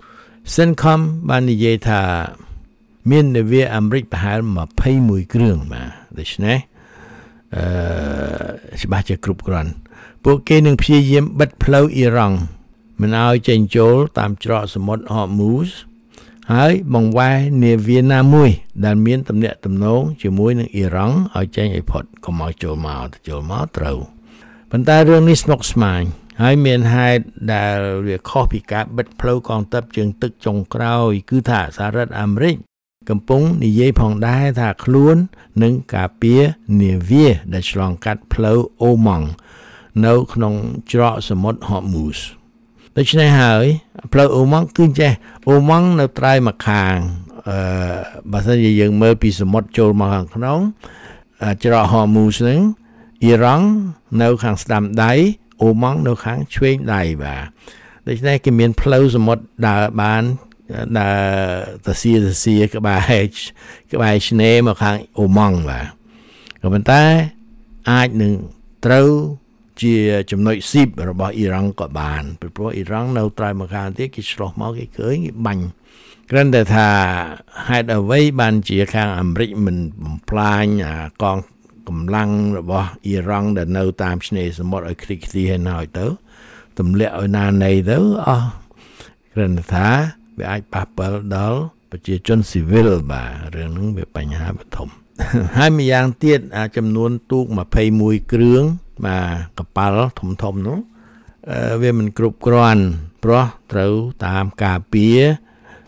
CENTCOM បាននិយាយថាមាននាវាអាមេរិកប្រហែលยี่สิบเอ็ดគ្រឿងបាទដូច្នេះអឺច្បាស់ជាគ្រប់គ្រាន់ពួកគេនឹងព្យាយាមបិទផ្លូវអ៊ីរ៉ង់មិនឲ្យចេញចូលតាមច្រកសមុទ្រ Hormuz ហើយបង្វែរនាវាណាមួយដែលមានទំនាក់ទំនងជាមួយនឹងអ៊ីរ៉ង់ឲ្យចេញឲ្យផុតកុំឲ្យចូលមកទៅចូលមកត្រូវប៉ុន្តែរឿងនេះស្មុគស្មាញហើយមានហេតុដែលវាខុសពីការបិទផ្លូវកងទ័ពជើងទឹកចុងក្រោយគឺថាសហរដ្ឋអាមេរិកកំពុងនិយាយផងដែរថាខ្លួននឹងការពារនាវាដែលឆ្លងកាត់ផ្លូវអូម៉ង់នៅក្នុងច្រកសមុទ្រ Hormuz ដូច្នេះហើយផ្លូវអូម៉ង់គឺចេះអូម៉ង់នៅត្រើយម្ខាងអឺបើសិនជាយើងមើលពីសមុទ្រចូលមកខាងក្នុងច្រក Hormuz ហ្នឹងអ៊ីរ៉ង់នៅខាងស្ដាំដៃអូម៉ង់នៅខាងឆ្វេងដៃបាទដូច្នេះគេមានផ្លូវសមុទ្រដើរបានដើរទៅសៀទៅសៀក្បែរក្បែរឆ្នេរមកខាងអូម៉ង់បាទក៏ប៉ុន្តែអាចនឹងត្រូវជាចំណុចស៊ីបរបស់អ៊ីរ៉ង់ក៏បានព្រោះអ៊ីរ៉ង់នៅត្រើយម្ខាងទៀតគេឆ្លោះមកគេឃើញគេបាញ់គ្រាន់តែថាហេតុអ្វីបានជាខាងអាមេរិកមិនបំផ្លាញកងកម្លាំងរបស់អ៊ីរ៉ង់ដែលនៅតាមឆ្នេរសមុទ្រឲ្យខ្ទេចខ្ទីហើយណោយទៅទម្លាក់ឲ្យណានៃទៅអស់គ្រាន់តែថាវាអាចប៉ះពាល់ដល់ប្រជាជនស៊ីវិលបាទរឿងហ្នឹងវាបញ្ហាធំហើយម្យ៉ាងទៀតចំនួនទូកยี่สิบเอ็ดគ្រឿងបាទកប៉ាល់ធំធំនោះវាមិនគ្រប់គ្រាន់ព្រោះត្រូវតាមការពារ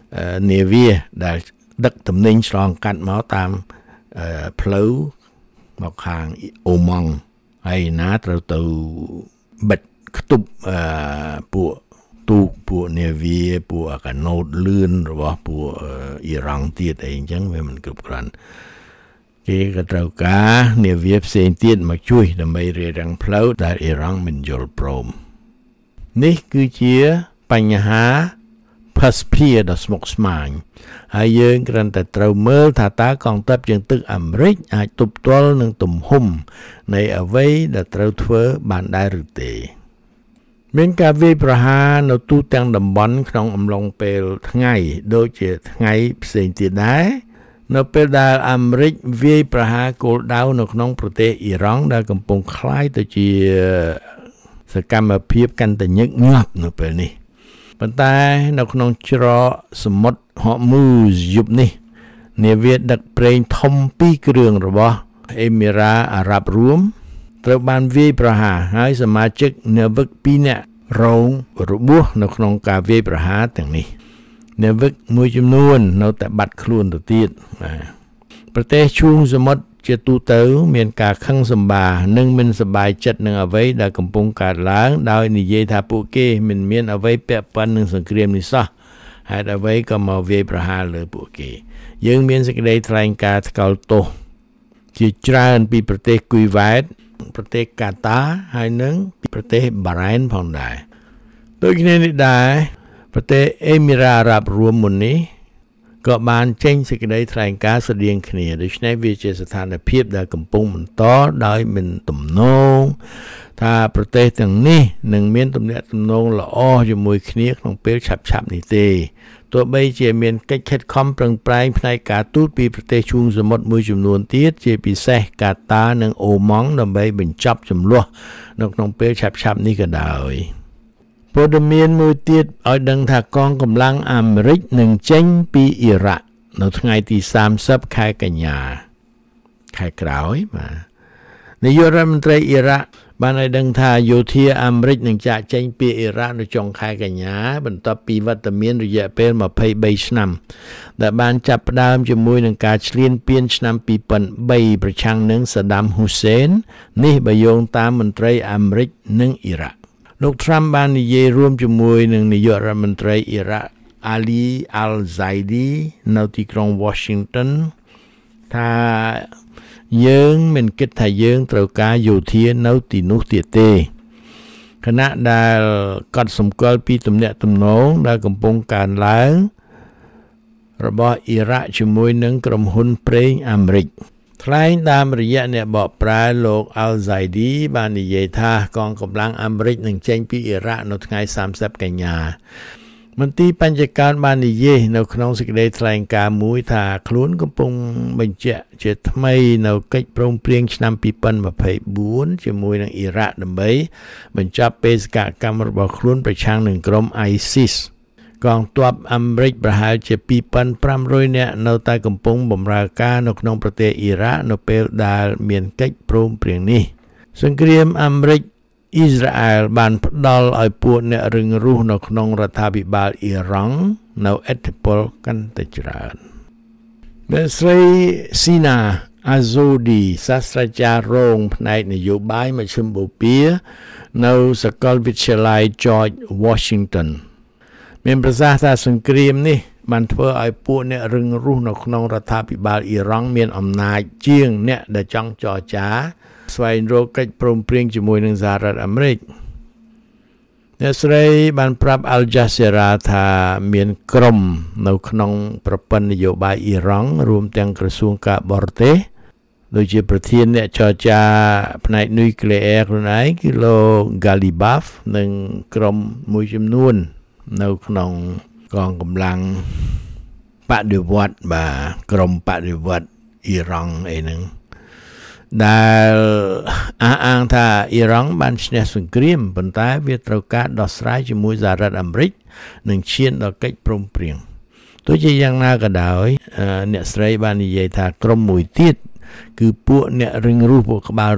នាវាដែលដឹកទំនិញឆ្លងកាត់មកតាមផ្លូវមកខាងអូម៉ង់ហើយណាត្រូវទៅបិទខ្ទប់ពួកទូកពួកនាវាពួកកាណូតលឿនរបស់ពួកអ៊ីរ៉ង់ទៀតអីអញ្ចឹងវាមិនគ្រប់គ្រាន់គេក៏ត្រូវការនាវាផ្សេងទៀតមកជួយដើម្បីរារាំងផ្លូវដែលអ៊ីរ៉ង់មិនយល់ព្រមនេះគឺជាបញ្ហាផាសភាដ៏ស្មុគស្មាញហើយយើងគ្រាន់តែត្រូវមើលថាតើកងទ័ពជើងទឹកអាមេរិកអាចទប់ទល់នឹងទំហំនៃអ្វីដែលត្រូវធ្វើបានដែរឬទេមានការវាយប្រហារនៅទូទាំងតំបន់ក្នុងអំឡុងពេលថ្ងៃដូចជាថ្ងៃផ្សេងទៀតដែរនៅពេលដែលអាមេរិកវាយប្រហារគោលដៅនៅក្នុងប្រទេសអ៊ីរ៉ង់ដែលកំពុងក្លាយទៅជាសកម្មភាពកាន់តែញឹកញាប់នៅពេលនេះប៉ុន្តែនៅក្នុងច្រកសមុទ្រហូមូសយប់នេះនាវាដឹកប្រេងធំពីរគ្រឿងរបស់អេមីរ៉ាអារ៉ាប់រួមត្រូវបានវាយប្រហារហើយសមាជិកនាវិកពីរនាក់រងរបួសនៅក្នុងការវាយប្រហារទាំងនេះនាវិកមួយចំនួននៅតែបាត់ខ្លួនទៅទៀតបាទប្រទេសឈូងសមុទ្រជាទូទៅមានការខឹងសម្បារនិងមិនសប្បាយចិត្តនឹងអ្វីដែលកំពុងកើតឡើងដោយនិយាយថាពួកគេមិនមានអ្វីពាក់ព័ន្ធនឹងសង្គ្រាមនេះសោះហេតុអ្វីក៏មកវាយប្រហារលើពួកគេយើងមានសេចក្តីថ្លែងការណ៍ថ្កោលទោសជាច្រើនពីប្រទេសគូវ៉ែតប្រទេសកាតាហើយនិងពីប្រទេសបារ៉ែនផងដែរដូចគ្នានេះដែរប្រទេសអេមីរ៉ាអារ៉ាប់រួមមុននេះក៏បានចេញសេចក្តីថ្លែងការណ៍ស្រដៀងគ្នាដូច្នេះវាជាស្ថានភាពដែលកំពុងបន្តដោយមិនទំនងថាប្រទេសទាំងនេះនឹងមានទំនាក់ទំនងល្អជាមួយគ្នាក្នុងពេលឆាប់ៗនេះទេទោះបីជាមានកិច្ចខិតខំប្រឹងប្រែងផ្នែកការទូតពីប្រទេសឈូងសមុទ្រមួយចំនួនទៀតជាពិសេសកាតានិងអូម៉ង់ដើម្បីបញ្ចប់ជម្លោះនៅក្នុងពេលឆាប់ៗនេះក៏ដោយព័ត៌មានមួយទៀតឲ្យដឹងថាកងកម្លាំងអាមេរិកនឹងចេញពីអ៊ីរ៉ាក់នៅថ្ងៃទីសាមសិបខែកញ្ញាខែក្រោយបាទនាយករដ្ឋមន្ត្រីអ៊ីរ៉ាក់បានឲ្យដឹងថាយោធាអាមេរិកនឹងចាកចេញពីអ៊ីរ៉ាក់នៅចុងខែកញ្ញាបន្ទាប់ពីវត្តមានរយៈពេលម្ភៃបីឆ្នាំដែលបានចាប់ផ្ដើមជាមួយនឹងការឈ្លានពានឆ្នាំពីរពាន់បីប្រឆាំងនឹងសាដាមហ៊ូសេននេះបើយោងតាមមន្ត្រីអាមេរិកនិងអ៊ីរ៉ាក់លោក Trump បាននិយាយរួមជាមួយនឹងនាយករដ្ឋមន្ត្រីអ៊ីរ៉ាក់ Ali Al-Zaidi នៅទីក្រុង Washington ថាយើងមិនគិតថាយើងត្រូវការយោធានៅទីនោះទៀតទេខណៈដែលកត់សម្គាល់ពីទំនាក់ទំនងដែលកំពុងកើនឡើងរបស់អ៊ីរ៉ាក់ជាមួយនឹងក្រុមហ៊ុនប្រេងអាមេរិកថ្លែងតាមរយៈអ្នកបកប្រែលោក Al-Zaidi បាននិយាយថាកងកម្លាំងអាមេរិកនឹងចេញពីអ៊ីរ៉ាក់នៅថ្ងៃសាមសិបកញ្ញាមន្ទីរបញ្ចការបាននិយាយនៅក្នុងសេចក្តីថ្លែងការណ៍មួយថាខ្លួនកំពុងបញ្ជាក់ជាថ្មីនៅកិច្ចព្រមព្រៀងឆ្នាំពីរពាន់ម្ភៃបួនជាមួយនឹងអ៊ីរ៉ាក់ដើម្បីបញ្ចប់បេសកកម្មរបស់ខ្លួនប្រឆាំងនឹងក្រុម ISIS កងទ័ពអាមេរិកប្រហែលជាពីរពាន់ប្រាំរយនាក់នៅតែកំពុងបម្រើការនៅក្នុងប្រទេសអ៊ីរ៉ាក់នៅពេលដែលមានកិច្ចព្រមព្រៀងនេះសង្គ្រាមអាមេរិកអ៊ីស្រាអែលបានផ្ដល់ឲ្យពួកអ្នករឹងរូសនៅក្នុងរដ្ឋាភិបាលអ៊ីរ៉ង់នៅឥទ្ធិពលកាន់តែច្រើនអ្នកស្រីស៊ីណាអាហ្សូឌីសាស្ត្រាចារ្យរងផ្នែកនយោបាយមជ្ឈិមបូព៌ានៅសាកលវិទ្យាល័យ George Washington មានប្រសាសន៍ថាសង្គ្រាមនេះបានធ្វើឲ្យពួកអ្នករឹងរូសនៅក្នុងរដ្ឋាភិបាលអ៊ីរ៉ង់មានអំណាចជាងអ្នកដែលចង់ចរចាស្វែងរកកិច្ចព្រមព្រៀងជាមួយនឹងសហរដ្ឋអាមេរិកអ្នកស្រីបានប្រាប់ Al Jazeera ថាមានក្រុមនៅក្នុងប្រព័ន្ធនយោបាយអ៊ីរ៉ង់រួមទាំងក្រសួងការបរទេសដូចជាប្រធានអ្នកចរចាផ្នែកនុយក្លេអ៊ែរខ្លួនឯងគឺលោក Ghalibaf និងក្រុមមួយចំនួននៅក្នុងកងកម្លាំងបដិវត្តន៍បាទក្រុមបដិវត្តន៍អ៊ីរ៉ង់អីហ្នឹងដែលអះអាងថាអ៊ីរ៉ង់បានឈ្នះសង្គ្រាមប៉ុន្តែវាត្រូវការដោះស្រាយជាមួយសហរដ្ឋអាមេរិកនិងឈានដល់កិច្ចព្រមព្រៀងទោះជាយ៉ាងណាក៏ដោយអ្នកស្រីបាននិយាយថាក្រុមមួយទៀតគឺពួកអ្នករឹងរូសពួកក្បាលរឹង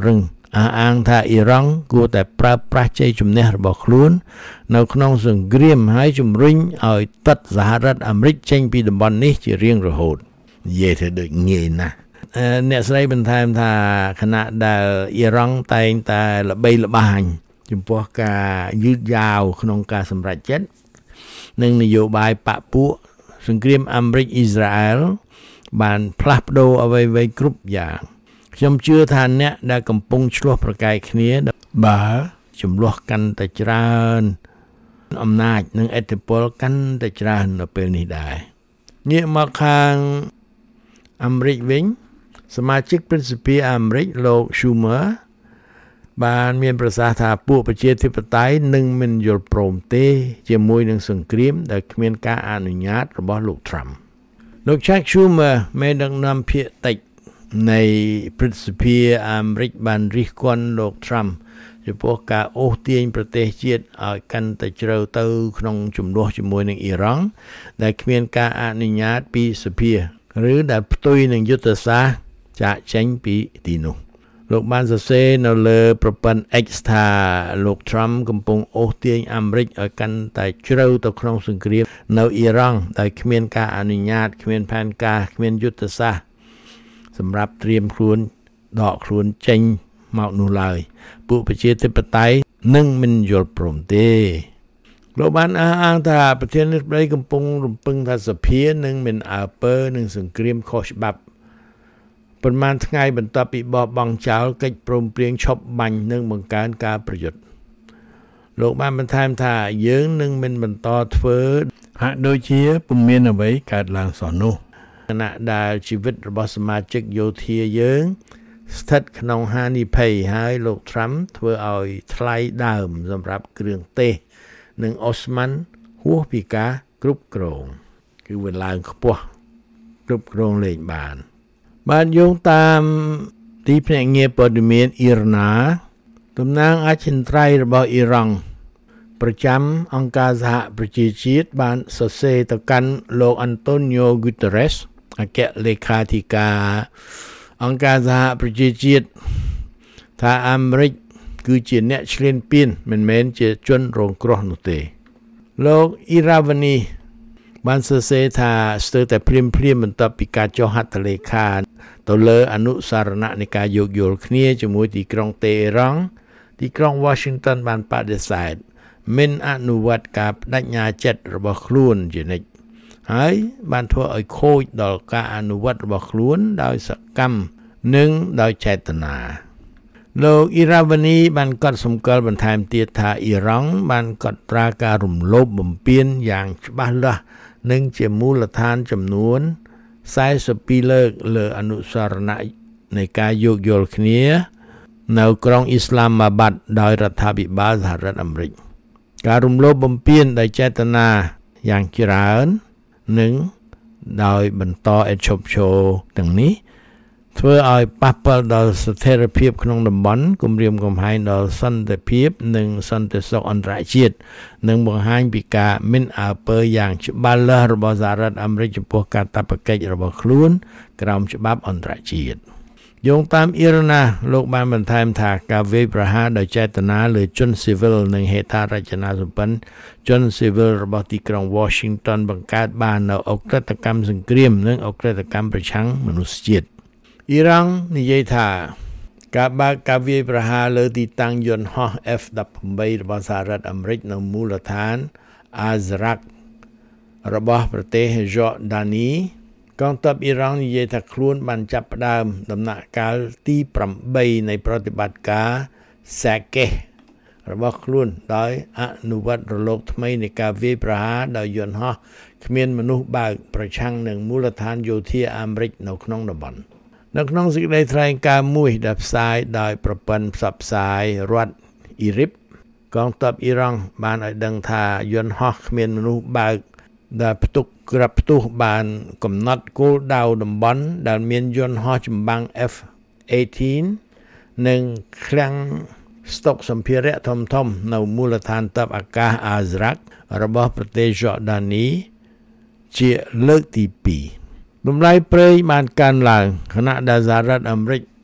អះអាងថាអ៊ីរ៉ង់គួរតែប្រើប្រាស់ជ័យជំនះរបស់ខ្លួននៅក្នុងសង្គ្រាមហើយជំរុញឲ្យទិតសហរដ្ឋអាមេរិកចេញពីតំបន់នេះជារៀងរហូតនិយាយទៅដូចងាយណាស់អ្នកស្រីបន្ថែមថាខណៈដែលអ៊ីរ៉ង់តែងតែល្បីល្បាញចំពោះការយឺតយ៉ាវក្នុងការសម្រេចចិត្តនិងនយោបាយបកពួកសង្គ្រាមអាមេរិកអ៊ីស្រាអែលបានផ្លាស់ប្ដូរអ្វីៗគ្រប់យ៉ាងខ្ញុំជឿថាអ្នកដែលកំពុងឆ្លោះប្រកែកគ្នាបើចំនួនកាន់តែច្រើនអំណាចនិងឥទ្ធិពលកាន់តែច្រើននៅពេលនេះដែរងាកមកខាងអាមេរិកវិញសមាជិកព្រឹទ្ធសភាអាមេរិកលោក Schumer បានមានប្រសាសន៍ថាពួកប្រជាធិបតេយ្យនឹងមិនយល់ព្រមទេជាមួយនឹងសង្គ្រាមដែលគ្មានការអនុញ្ញាតរបស់លោក Trump លោក Chuck Schumer មេដឹកនាំភាគតិចនៃព្រឹទ្ធសភាអាមេរិកបានរិះគន់លោក Trump ចំពោះការអូសទាញប្រទេសជាតិឲ្យកាន់តែជ្រៅទៅក្នុងជំនួសជាមួយនឹងអ៊ីរ៉ង់ដែលគ្មានការអនុញ្ញាតពីសភាឬដែលផ្ទុយនឹងយុទ្ធសាស្ត្រចាកចេញពីទីនោះលោកបានសរសេរនៅលើប្រព័ន្ធ X ថាលោក Trump កំពុងអូសទាញអាមេរិកឲ្យកាន់តែជ្រៅទៅក្នុងសង្គ្រាមនៅអ៊ីរ៉ង់ដែលគ្មានការអនុញ្ញាតគ្មានផែនការគ្មានយុទ្ធសាស្ត្រសម្រាប់ត្រៀមខ្លួនដកខ្លួនចេញមកនោះឡើយពួកប្រជាធិបតេយ្យនឹងមិនយល់ព្រមទេលោកបានអះអាងថាប្រធានាធិបតីកំពុងរំពឹងថាសភានឹងមិនអើពើនឹងសង្គ្រាមខុសច្បាប់ប៉ុន្មានថ្ងៃបន្ទាប់ពីបោះបង់ចោលកិច្ចព្រមព្រៀងឈប់បាញ់និងបង្កើនការប្រយុទ្ធលោកបានបន្ថែមថាយើងនឹងមិនបន្តធ្វើហាក់ដូចជាពុំមានអ្វីកើតឡើងសោះនោះខណៈដែលជីវិតរបស់សមាជិកយោធាយើងស្ថិតក្នុងហានិភ័យហើយលោក Trump ធ្វើឲ្យថ្លៃដើមសម្រាប់គ្រឿងទេសនិងអូស្មန်ហួសពីការគ្រប់គ្រងគឺវាឡើងខ្ពស់គ្រប់គ្រងលេខបានបានយោងតាមទីភ្នាក់ងារព័ត៌មានអ៊ីរណាតំណាងអចិន្ត្រៃយ៍របស់អ៊ីរ៉ង់ប្រចាំអង្គការសហប្រជាជាតិបានសរសេរទៅកាន់លោក Antonio Guterres អគ្គលេខាធិការអង្គការសហប្រជាជាតិថាអាមេរិកគឺជាអ្នកឈ្លានពានមិនមែនជាជនរងគ្រោះនោះទេលោកអ៊ីរ៉ាវ៉ានីបានសរសេរថាស្ទើរតែព្រាមព្រាមបន្ទាប់ពីការចុះហត្ថលេខាទៅលើអនុសារណៈនៃការយោគយល់គ្នាជាមួយទីក្រុងតេហេរ៉ង់ទីក្រុង Washington បានបដិសេធមិនអនុវត្តការបដិញ្ញាចិត្តរបស់ខ្លួនជានិច្ចហើយបានធ្វើឲ្យខូចដល់ការអនុវត្តរបស់ខ្លួនដោយសកម្មនិងដោយចេតនាលោកអ៊ីរ៉ាវ៉ានីបានកត់សម្គាល់បន្ថែមទៀតថាអ៊ីរ៉ង់បានកត់ត្រាការរំលោភបំពានយ៉ាងច្បាស់លាស់និងជាមូលដ្ឋានចំនួនសែសិបពីរលើកលើអនុសារណៈនៃការយោគយល់គ្នានៅក្រុងអ៊ីស្លាមាបាត់ដោយរដ្ឋាភិបាលសហរដ្ឋអាមេរិកការរំលោភបំពានដោយចេតនាយ៉ាងច្រើននិងដោយបន្តឥតឈប់ឈរទាំងនេះធ្វើឲ្យប៉ះពាល់ដល់ស្ថិរភាពក្នុងតំបន់គំរាមកំហែងដល់សន្តិភាពនិងសន្តិសុខអន្តរជាតិនិងបង្ហាញពីការមិនអើពើយ៉ាងច្បាស់លាស់របស់សហរដ្ឋអាមេរិកចំពោះកាតព្វកិច្ចរបស់ខ្លួនក្រោមច្បាប់អន្តរជាតិយោងតាមអ៊ីរណាលោកបានបន្ថែមថាការវាយប្រហារដោយចេតនាលើជនស៊ីវិលនិងហេដ្ឋារចនាសម្ព័ន្ធជនស៊ីវិលរបស់ទីក្រុង Washington បង្កើតបាននូវអក្រិតកម្មសង្គ្រាមនិងអក្រិតកម្មប្រឆាំងមនុស្សជាតិអ៊ីរ៉ង់និយាយថាការបើកការវាយប្រហារលើទីតាំងយន្តហោះ F ដប់ប្រាំបី របស់សហរដ្ឋអាមេរិកនៅមូលដ្ឋាន Azraq របស់ប្រទេស Jordaniកងទ័ពអ៊ីរ៉ង់និយាយថាខ្លួនបានចាប់ផ្ដើមដំណាក់កាលទីប្រាំបីនៃប្រតិបត្តិការ Saqeh របស់ខ្លួនដោយអនុវត្តរលកថ្មីនៃការវាយប្រហារដោយយន្តហោះគ្មានមនុស្សបើកប្រឆាំងនឹងមូលដ្ឋានយោធាអាមេរិកនៅក្នុងតំបន់នៅក្នុងសេចក្តីថ្លែងការណ៍មួយដែលផ្សាយដោយប្រព័ន្ធផ្សព្វផ្សាយរដ្ឋអ៊ីរ៉ាបកងទ័ពអ៊ីរ៉ង់បានឲ្យដឹងថាយន្តហោះគ្មានមនុស្សបើកដែលផ្ទុកក្រាប់ផ្ទុះបានកំណត់គោលដៅតំបន់ដែលមានយន្តហោះចម្បាំង F អេដប់និងឃ្លាំងស្តុកសម្ភារៈធំធំនៅមូលដ្ឋានទ័ពអាកាស Azraq របស់ប្រទេស Jordani ជាលើកទីពីរតម្លៃប្រេងបានកើនឡើងខណៈដែលសហរដ្ឋអាមេរិក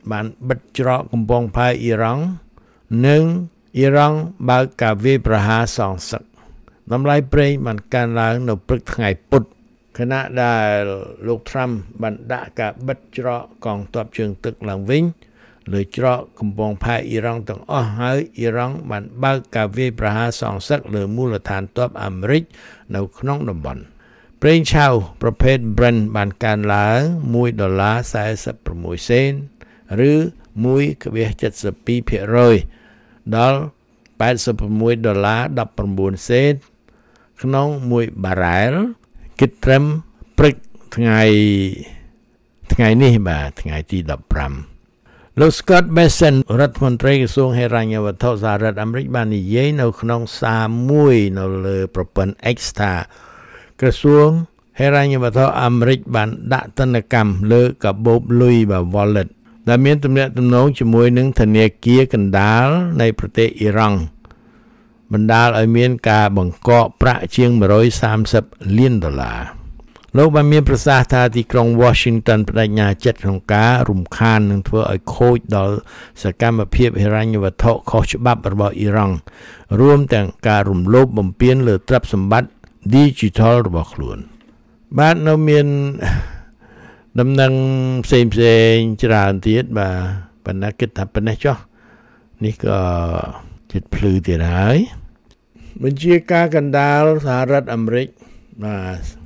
បានបិទច្រកកំពង់ផែអ៊ីរ៉ង់និងអ៊ីរ៉ង់បើកការវាយប្រហារសងសឹកតម្លៃប្រេងបានកើនឡើងនៅព្រឹកថ្ងៃពុធខណៈដែលលោក Trump បានដាក់ការបិទច្រកកងទ័ពជើងទឹកឡើងវិញលើច្រកកំពង់ផែអ៊ីរ៉ង់ទាំងអស់ហើយអ៊ីរ៉ង់បានបើកការវាយប្រហារសងសឹកលើមូលដ្ឋានទ័ពអាមេរិកនៅក្នុងតំបន់ប្រេងឆៅប្រភេទ Brent បានកើនឡើងមួយដុល្លារសែសិបប្រាំមួយសេនឬមួយភាគរយភាគរយដល់ប៉ែតសិបប្រាំមួយដុល្លារដប់ប្រាំបួនសេនក្នុងមួយបារ៉ែលគិតត្រឹមព្រឹកថ្ងៃថ្ងៃនេះបាទថ្ងៃទីដប់ប្រាំលោក Scott Bessent រដ្ឋមន្ត្រីក្រសួងហិរញ្ញវត្ថុសហរដ្ឋអាមេរិកបាននិយាយនៅក្នុងសារមួយនៅលើប្រព័ន្ធ X ថាក្រសួងហិរញ្ញវត្ថុអាមេរិកបានដាក់ទណ្ឌកម្មលើកាបូបលុយবা wallet ដែលមានទំនាក់ទំនងជាមួយនឹងធនាគារកណ្ដាលនៃប្រទេសអ៊ីរ៉ង់បណ្ដាលឲ្យមានការបង្កកប្រាក់ជាងមួយរយសាមសិបលានដុល្លារលោកបានមានប្រសាសន៍ថាទីក្រុង Washington បដិញ្ញាចិត្តក្នុងការរំខាននិងធ្វើឲ្យខូចដល់សកម្មភាពហិរញ្ញវត្ថុខុសច្បាប់របស់អ៊ីរ៉ង់រួមទាំងការរំលោភបំពានលើទ្រព្យសម្បត្តិ digital របស់ខ្លួនបាទនៅមានដំណឹងផ្សេងផ្សេងច្រើនទៀតបាទប៉ុន្តែគិតថាប៉ុណ្ណេះចុះនេះក៏ចិត្តភ្លឺទៀតហើយបញ្ជាការកណ្ដាលសហរដ្ឋអាមេរិកបាទ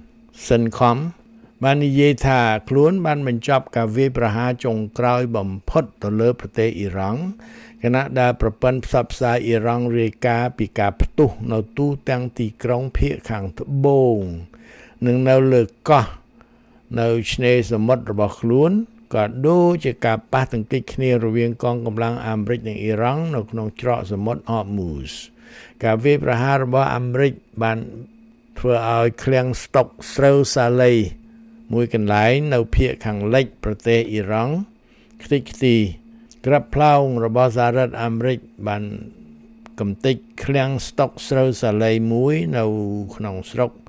CENTCOM បាននិយាយថាខ្លួនបានបញ្ចប់ការវាយប្រហារចុងក្រោយបំផុតទៅលើប្រទេសអ៊ីរ៉ង់ខណៈដែលប្រព័ន្ធផ្សព្វផ្សាយអ៊ីរ៉ង់រាយការណ៍ពីការផ្ទុះនៅទូទាំងទីក្រុងភាគខាងត្បូងនិងនៅលើកោះនៅឆ្នេរសមុទ្ររបស់ខ្លួនក៏ដូចជាការប៉ះទង្គិចគ្នារវាងកងកម្លាំងអាមេរិកនិងអ៊ីរ៉ង់នៅក្នុងច្រកសមុទ្រ Hormuz ការវាយប្រហាររបស់អាមេរិកបានធ្វើឲ្យឃ្លាំងស្តុកស្រូវសាឡេមួយកន្លែងនៅភាគខាងលិចប្រទេសអ៊ីរ៉ង់ខ្ទេចខ្ទីក្របផ្លោងរបស់សហរដ្ឋអាមេរិកបានកំទេចឃ្លាំងស្តុកស្រូវសាឡេមួយនៅក្នុងស្រុក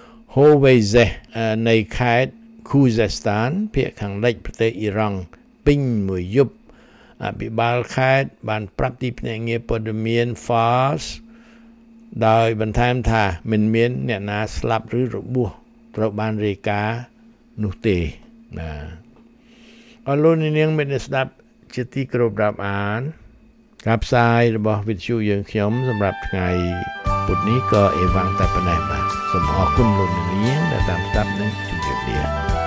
Howazeh នៃខេត្ត Khuzestan ភាគខាងលិចប្រទេសអ៊ីរ៉ង់ពេញមួយយប់អភិបាលខេត្តបានប្រាប់ទីភ្នាក់ងារព័ត៌មាន Fars ដោយបន្ថែមថាមិនមានអ្នកណាស្លាប់ឬរបួសត្រូវបានរាយការណ៍នោះទេបាទអរលោកនាងមេត្តាស្ដាប់ជាទីគោរពរាប់អានការផ្សាយរបស់វិទ្យុយើងខ្ញុំសម្រាប់ថ្ងៃពុធនេះក៏អេវ៉ាំងតែប៉ុណ្ណេះបាទសូមអរគុណលោកនាងដែលតាមស្ដាប់និងជម្រាបលា